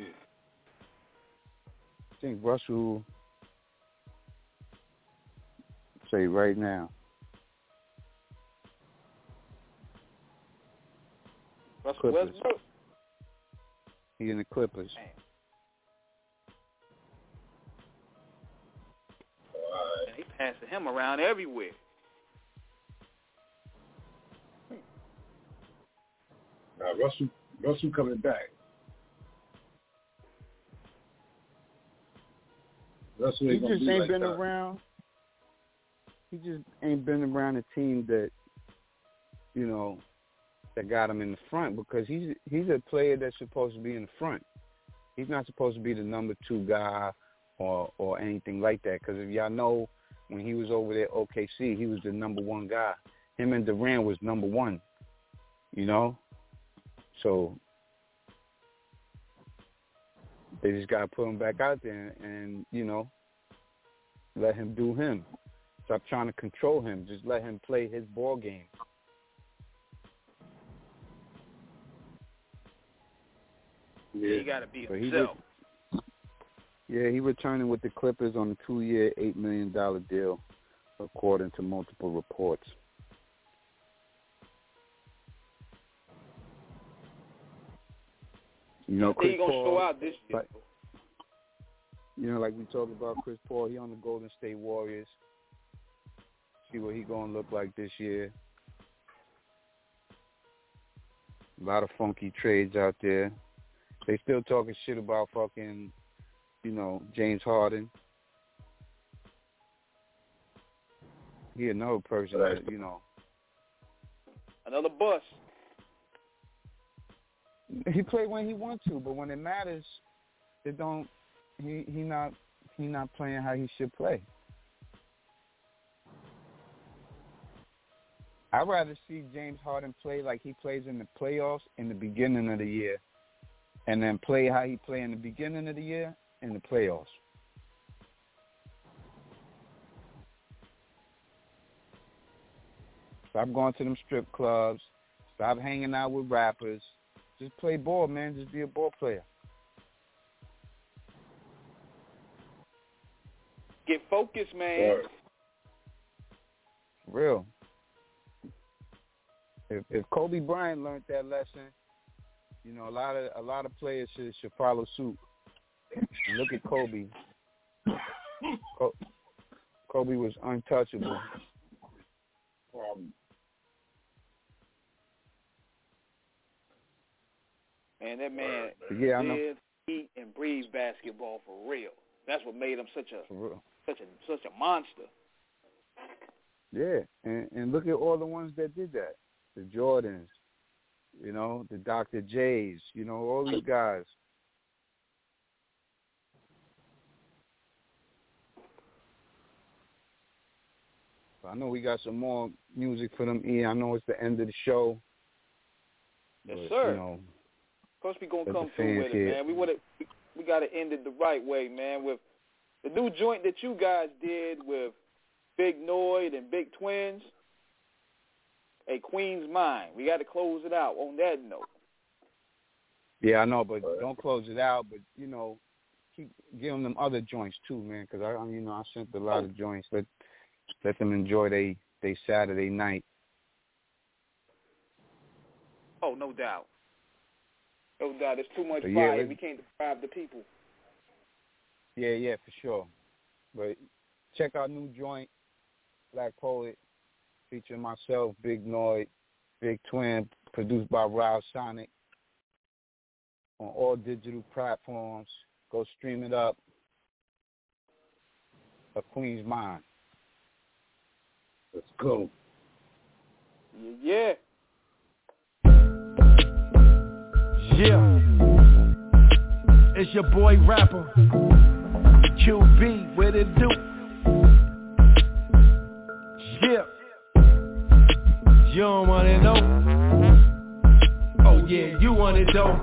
I think Russell, say right now. Russell Westbrook? He in the Clippers. Man, he passing him around everywhere. Now Russell coming back. Russell He just ain't like been that. around. He just ain't been around a team that, you know, that got him in the front because he's a player that's supposed to be in the front. He's not supposed to be the number 2 guy or anything like that. Because if y'all know, when he was over there at OKC, he was the number 1 guy. Him and Durant was number 1. You know, so they just got to put him back out there and you know, let him do him. Stop trying to control him. Just let him play his ball game. Yeah, he got to be himself. He returning with the Clippers on a 2-year, $8 million deal, according to multiple reports. You know, Chris he's going to show out this year. Like, you know, like we talked about Chris Paul, he on the Golden State Warriors. See what he going to look like this year. A lot of funky trades out there. They still talking shit about fucking, you know, James Harden. He another person that, you know. Another bust. He played when he wants to, but when it matters, it don't. He not playing how he should play. I'd rather see James Harden play like he plays in the playoffs in the beginning of the year, and then play how he play in the beginning of the year in the playoffs. Stop going to them strip clubs. Stop hanging out with rappers. Just play ball, man. Just be a ball player. Get focused, man. For real. If Kobe Bryant learned that lesson, you know, a lot of players should follow suit. And look at Kobe. Kobe was untouchable. Man, that man lives, eat, and breathes basketball for real. That's what made him such a monster. Yeah, and look at all the ones that did that. The Jordans, you know, the Dr. J's, you know, all these guys. I know we got some more music for them, Ian. I know it's the end of the show. Yes, but, sir. You know, of course, we gonna come through with it, man. We gotta end it the right way, man. With the new joint that you guys did with Big Noyd and Big Twins, A Queen's Mind. We got to close it out on that note. Yeah, I know, but don't close it out. But you know, keep giving them other joints too, man. Because I sent a lot of joints. Let them enjoy they Saturday night. Oh, no doubt. No doubt. There's too much fire. We can't deprive the people. Yeah, for sure. But check out new joint, Black Poet, featuring myself, Big Noyd, Big Twin, produced by Ralph Sonic, on all digital platforms. Go stream it up. A Queen's Mind. Let's go. Yeah. Yeah. It's your boy rapper QB, what it do? Yeah. You don't wanna know? Oh yeah, you wanna know?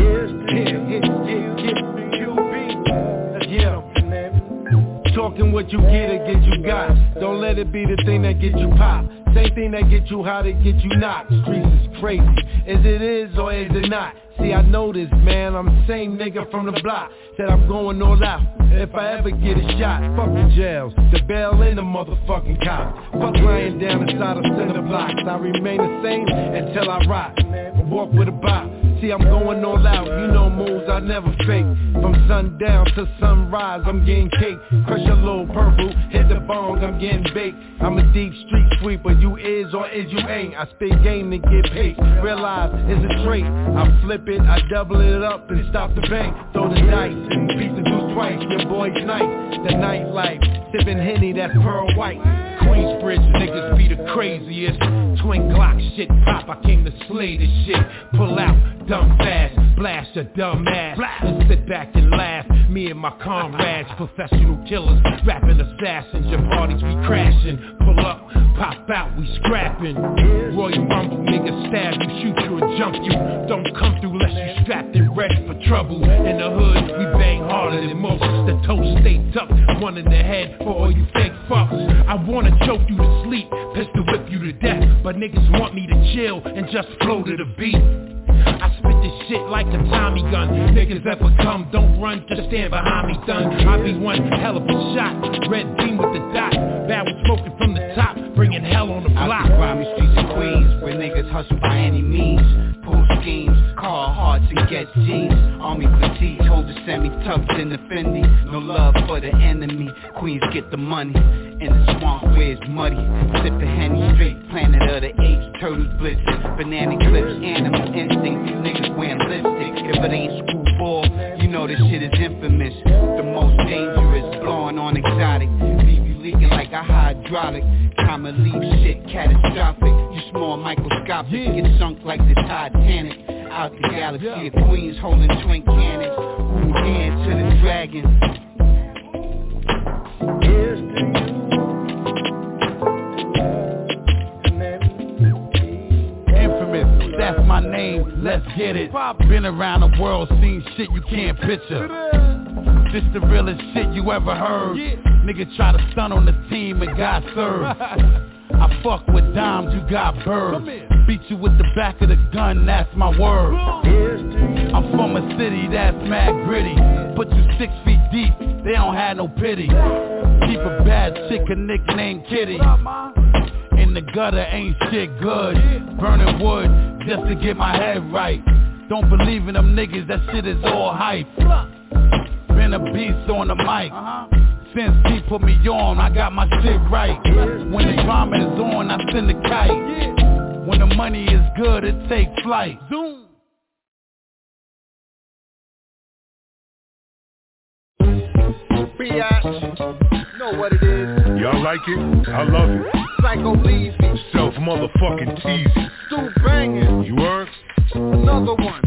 QB. Yeah. Talking what you get or get you got. Don't let it be the thing that get you pop. Same thing that get you hot, it get you knocked. Streets is crazy. Is it is or is it not? See, I know this, man. I'm the same nigga from the block. Said I'm going all out if I ever get a shot. Fuck the jails, the bail and the motherfucking cops. Fuck lying down inside of center blocks. I remain the same until I rock. Walk with a bop. See, I'm going all out. You know moves I never fake. From sundown to sunrise, I'm getting cake. Crush a little purple, hit the bong, I'm getting baked. I'm a deep street sweeper. You is or is you ain't. I spit game to get paid. Realize it's a trait. I flip it, I double it up and stop the bank. Throw the dice and beat the deuce twice. Your boy's nice. The nightlife, sipping Henny, that's pearl white. Queensbridge niggas be the craziest. Twin Glock shit pop, I came to slay this shit. Pull out, dumb fast, blast your dumb ass. And sit back and laugh, me and my comrades. Professional killers, rapping assassins. Your parties we crashing. Pull up, pop out, we scrapping. Royal Rumble, niggas stab you, shoot you and jump you. Don't come through unless you strapped and ready for trouble. In the hood, we bang harder than most. The toast stay tucked, one in the head for all you fake fucks. I wanna choke you to sleep, pistol whip you to death. But niggas want me to chill and just flow to the beat. I spit this shit like a Tommy gun. Niggas ever come, don't run, just stand behind me, done. I be one hell of a shot, red beam with the dot. Barrel smoking from the top, bringing hell on the block. Out the grimy streets of Queens, where niggas hustle by any means. Pull schemes, call hearts and get G's. Army fatigue, hold the semi-tucked in the Fendi. No love for the enemy, queens get the money. In the swamp where it's muddy, sippin' Henny straight, Planet of the Apes, turtles blitzing, banana clips, animal instinct, these niggas wearing lipstick. If it ain't screwball, you know this shit is infamous. The most dangerous, blowing on exotic, leave you leaking like a hydraulic. Time to leave shit catastrophic. You small microscopic, get sunk like the Titanic. Out the galaxy of queens holding twin cannons. Who hand to the dragon? Here's to you. Infamous, that's my name, let's get it. Been around the world, seen shit you can't picture. This the realest shit you ever heard. Nigga try to stun on the team and got served. I fuck with dimes, you got birds. Beat you with the back of the gun, that's my word. I'm from a city that's mad gritty. Put you 6 feet deep, they don't have no pity. Keep a bad chick a nickname Kitty. In the gutter ain't shit good. Burning wood just to get my head right. Don't believe in them niggas, that shit is all hype. Been a beast on the mic. Since he put me on, I got my shit right. When the drama is on, I send a kite. When the money is good, it takes flight. Zoom. Biatch, know what it is. Y'all like it? I love it. Psycho Leezy, Self motherfucking teasy. Stu banging. You heard? Another one.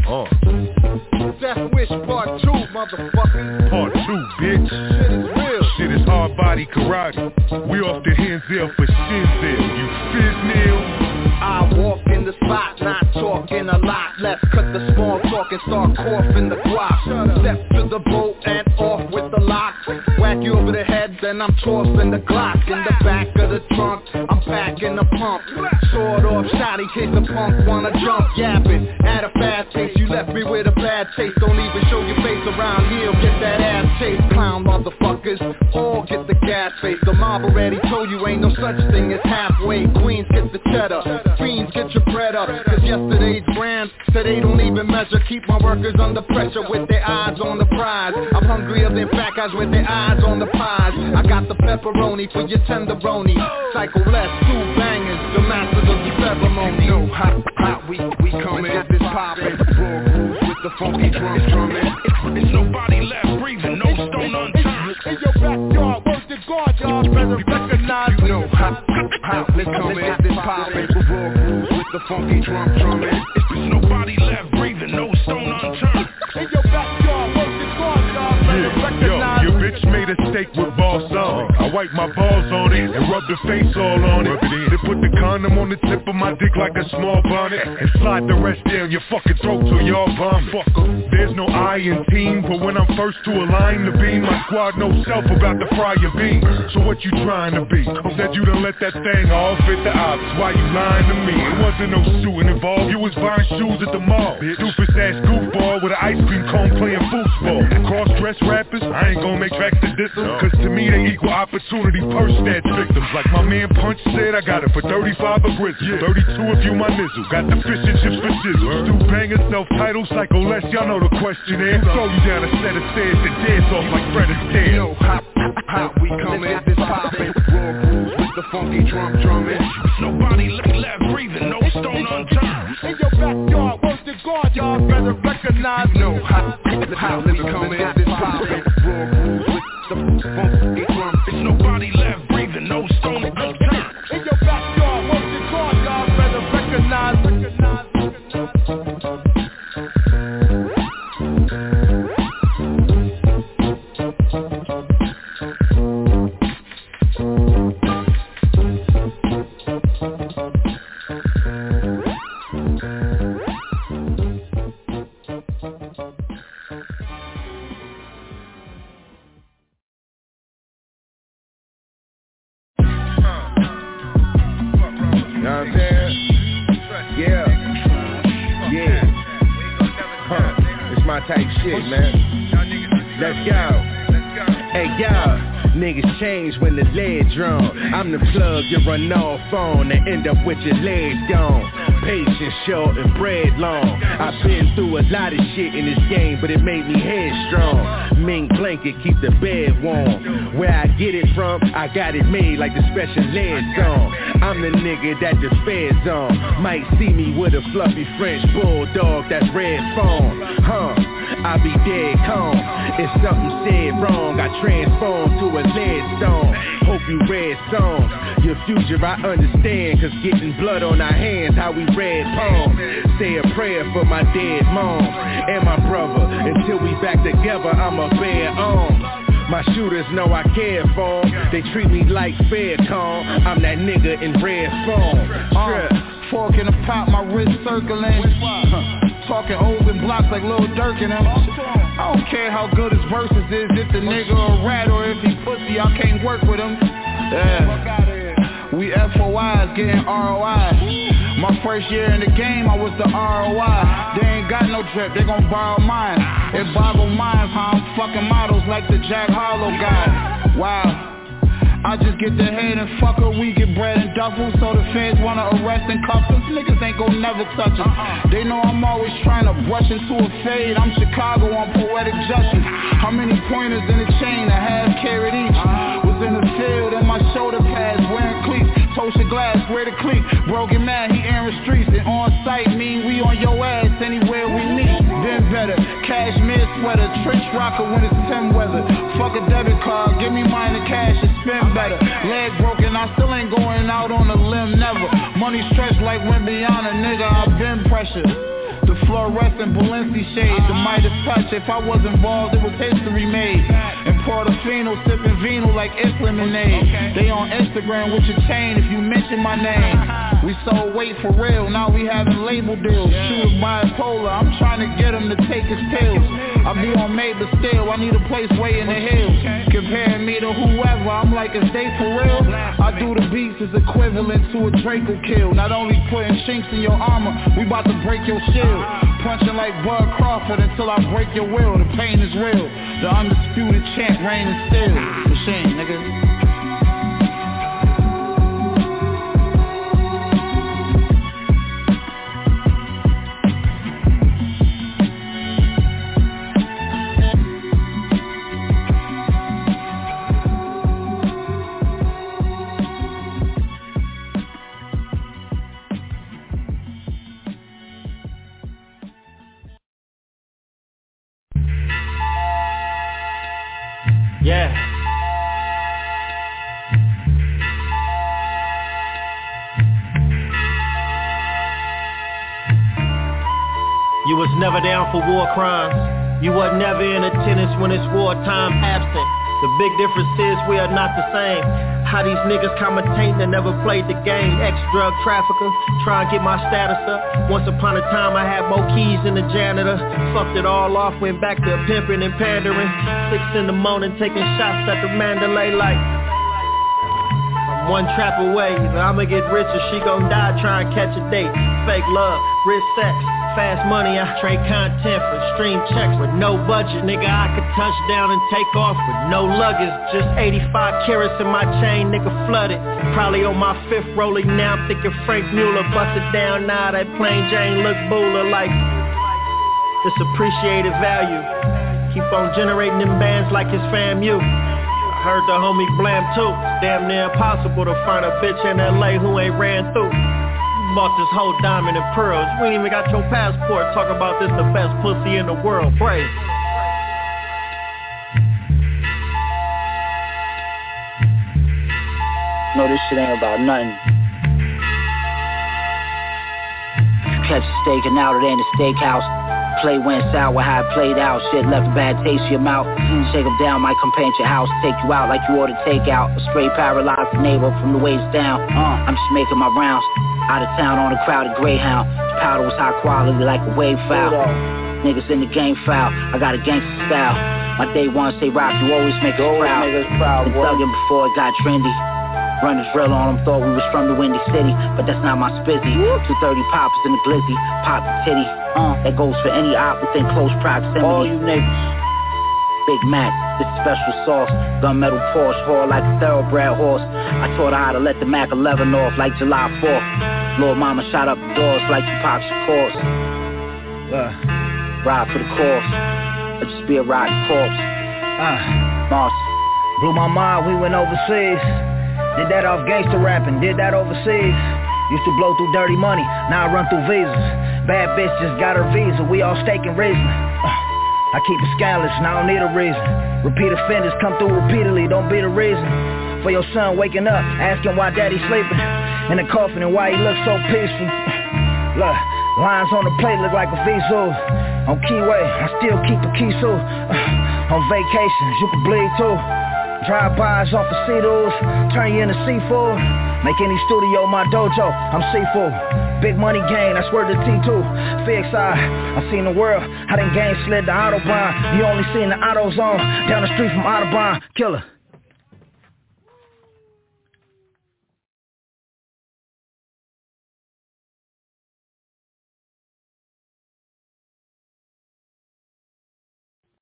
Death Wish Part 2, motherfucker. Part 2, bitch. Shit is real. Shit is hard body karate. We off the Henzel for Shinzel. You fiznil. I walk in the spot, not talking a lot. Let's cut the small talk and start coughing the guap. Step to the boat and off with the lock. Whack you over the head, then I'm tossing the Glock. In the back of the trunk, I'm packing the pump. Sword off shot in case the punk wanna jump. Yapping at a fast pace, you left me with a bad taste. Don't even show your face around here, get that ass chased. Clown motherfuckers, all get the gas face. The mob already told you ain't no such thing as halfway. Queens get the cheddar, fiends get your bread up. Cause yesterday's brands said they don't even measure. Keep my workers under pressure with their eyes on the prize. I'm hungrier than fat guys with their eyes on the pies. I got the pepperoni for your tenderoni. Psycho less, two bangers, the masters of the ceremony. You know how we coming, this poppin'. Raw grooves with the funky drums drumming. It's nobody left breathing, no stone unturned. In your backyard, work the guard, y'all better recognize. You know how we coming, this poppin'. Raw grooves with the funky drums drumming. It's nobody left breathing, no stone unturned. In your backyard, work the guard, y'all better recognize. Your bitch made a steak with balls on it. I wipe my balls on it and rub the face all on it. Then put the condom on the tip of my dick like a small bonnet and slide the rest down your fucking throat till y'all vomit. There's no I in team, but when I'm first to align the beam, my squad knows self about to fry your beam. So what you trying to be? Said you done let that thing all fit the ops. Why you lying to me? It wasn't no shooting involved. You was buying shoes at the mall. Doofus ass goofball with an ice cream cone playing foosball. Cross-dress rappers, I ain't gonna make tracks to diss them, cause to me they equal opportunity purse snatch victims. Like my man Punch said, I got it for 35 a grizzly. 32 if you my nizzle. Got the fish and chips for shizzle. Stu banger, self-titled, Psycho less, y'all know the question is. Throw you down a set of stairs and dance off like Fred Astaire. You know how we coming, this poppin'. Raw grooves with the funky drum drumming. Nobody left breathing, no stone unturned. In your backyard, work the guard, y'all better recognize. You know how we coming, this poppin'. Raw grooves with the funky drum. It's nobody left breathing, no stone unturned. In your backyard, work the guard, y'all better recognize. Type shit, man. Let's go. Hey, yo. Niggas change when the lead drawn. I'm the plug you run off on and end up with your legs gone. Patience short and bread long. I've been through a lot of shit in this game, but it made me headstrong. Mink blanket keep the bed warm. Where I get it from, I got it made like the special ed song. I'm the nigga that the feds on. Might see me with a fluffy French bulldog that's red phone. I be dead calm. If something said wrong, I transform to a lead stone. Hope you read songs. Your future I understand, cause getting blood on our hands, how we read poems. Say a prayer for my dead mom and my brother. Until we back together, I'ma bear arms. My shooters know I care for them. They treat me like fair calm. I'm that nigga in red form. Fork in the pot, my wrist circling. Talking open blocks like Lil Durk and them. I don't care how good his verses is. If the nigga a rat or if he pussy, I can't work with him. Yeah. We FOIs getting ROI. My first year in the game, I was the ROI. They ain't got no drip, they gon' borrow mine. It boggle minds how I'm fucking models like the Jack Harlow guy. Wow. I just get the head and fuck her, we get bread and duffel. So the feds wanna arrest and cuff us, niggas ain't gon' never touch us. They know I'm always trying to brush into a fade. I'm Chicago on poetic justice. How many pointers in the chain, a half carrot each. Was in the field and my shoulder pads, wearing cleats. Tosha glass, wear the cleat. Broken man, he airing streets. And on site, mean we on your ass anywhere we meet. Been better, cashmere sweater, trench rocker when it's 10 weather. Fuck a debit card, give me mine in cash and spend better. Leg broken, I still ain't going out on a limb, never. Money stretched like Wimbiana, nigga, I've been pressured. The fluorescent Balenci shade, the Midas touch. If I was involved, it was history made. And Portofino sipping vino like it's lemonade. They on Instagram with your chain if you mention my name. We sold weight for real, now we having label deals. Shoot bipolar, I'm trying to get him to take his pills. I be on May, but still, I need a place way in the hills. Comparing me to whoever, I'm like, is they for real? I do the beats is equivalent to a Draco kill. Not only putting chinks in your armor, we about to break your shield. Punching like Bud Crawford until I break your will. The pain is real. The undisputed champ reigning still. Machine, nigga. Yeah. You was never down for war crimes. You was never in attendance when it's wartime absent. The big difference is we are not the same. How these niggas commentating and never played the game. Ex-drug trafficker, trying to get my status up. Once upon a time I had more keys than the janitor. Fucked it all off, went back to pimping and pandering. 6 in the morning taking shots at the Mandalay Light. I'm one trap away, either I'ma get rich or she gon' die trying to catch a date. Fake love, rich sex, fast money, I trade content for stream checks. With no budget, nigga, I could touch down and take off with no luggage. Just 85 carats in my chain, nigga, flooded. Probably on my 5th rolling now, I'm thinking Frank Mueller. Busted down now, that plain Jane look booler like this appreciated value. Keep on generating them bands like it's FAMU. I heard the homie Blam too. Damn near impossible to find a bitch in LA who ain't ran through. Bought this whole diamond and pearls. We ain't even got your passport. Talk about this the best pussy in the world. Praise. No, this shit ain't about nothing. Catch a steak and out it ain't a steakhouse. Play went sour, how it played out. Shit left a bad taste in your mouth. Shake them down, might come paint your house. Take you out like you ordered takeout. A straight paralyzed neighbor from the waist down. I'm just making my rounds. Out of town on a crowded Greyhound. The powder was high quality like a wave foul. Niggas in the game foul. I got a gangster style. My day one say rock, you always make us proud. Been thugging before it got trendy. Runners real on them, thought we was from the Windy City, but that's not my spizzy. 230 poppers in the glizzy, pop the titty. That goes for any op within close proximity. All you niggas. Big Mac, this special sauce. Gunmetal Porsche, haul like a thoroughbred horse. I taught her how to let the Mac 11 off like July 4th. Lil' mama shot up the doors like Tupac Shakur's. Ride for the cause, or just be a riding corpse. Moss. Blew my mind, we went overseas. Did that off gangster rapping, did that overseas. Used to blow through dirty money, now I run through visas. Bad bitch just got her visa, we all staking reason. I keep it scandalous, and I don't need a reason. Repeat offenders come through repeatedly, don't be the reason. For your son waking up, asking why daddy's sleeping in the coffin and why he looks so peaceful. Look, lines on the plate look like a visa. On Keyway, I still keep a key suit. On vacations, you can bleed too. Drive-bys off the C-Dudes, turn you into seafood. Make any studio my dojo, I'm seafood. Big money gain, I swear to T2. Fixed I seen the world, I done game slid the Autobahn. You only seen the AutoZone, down the street from Audubon. Killer.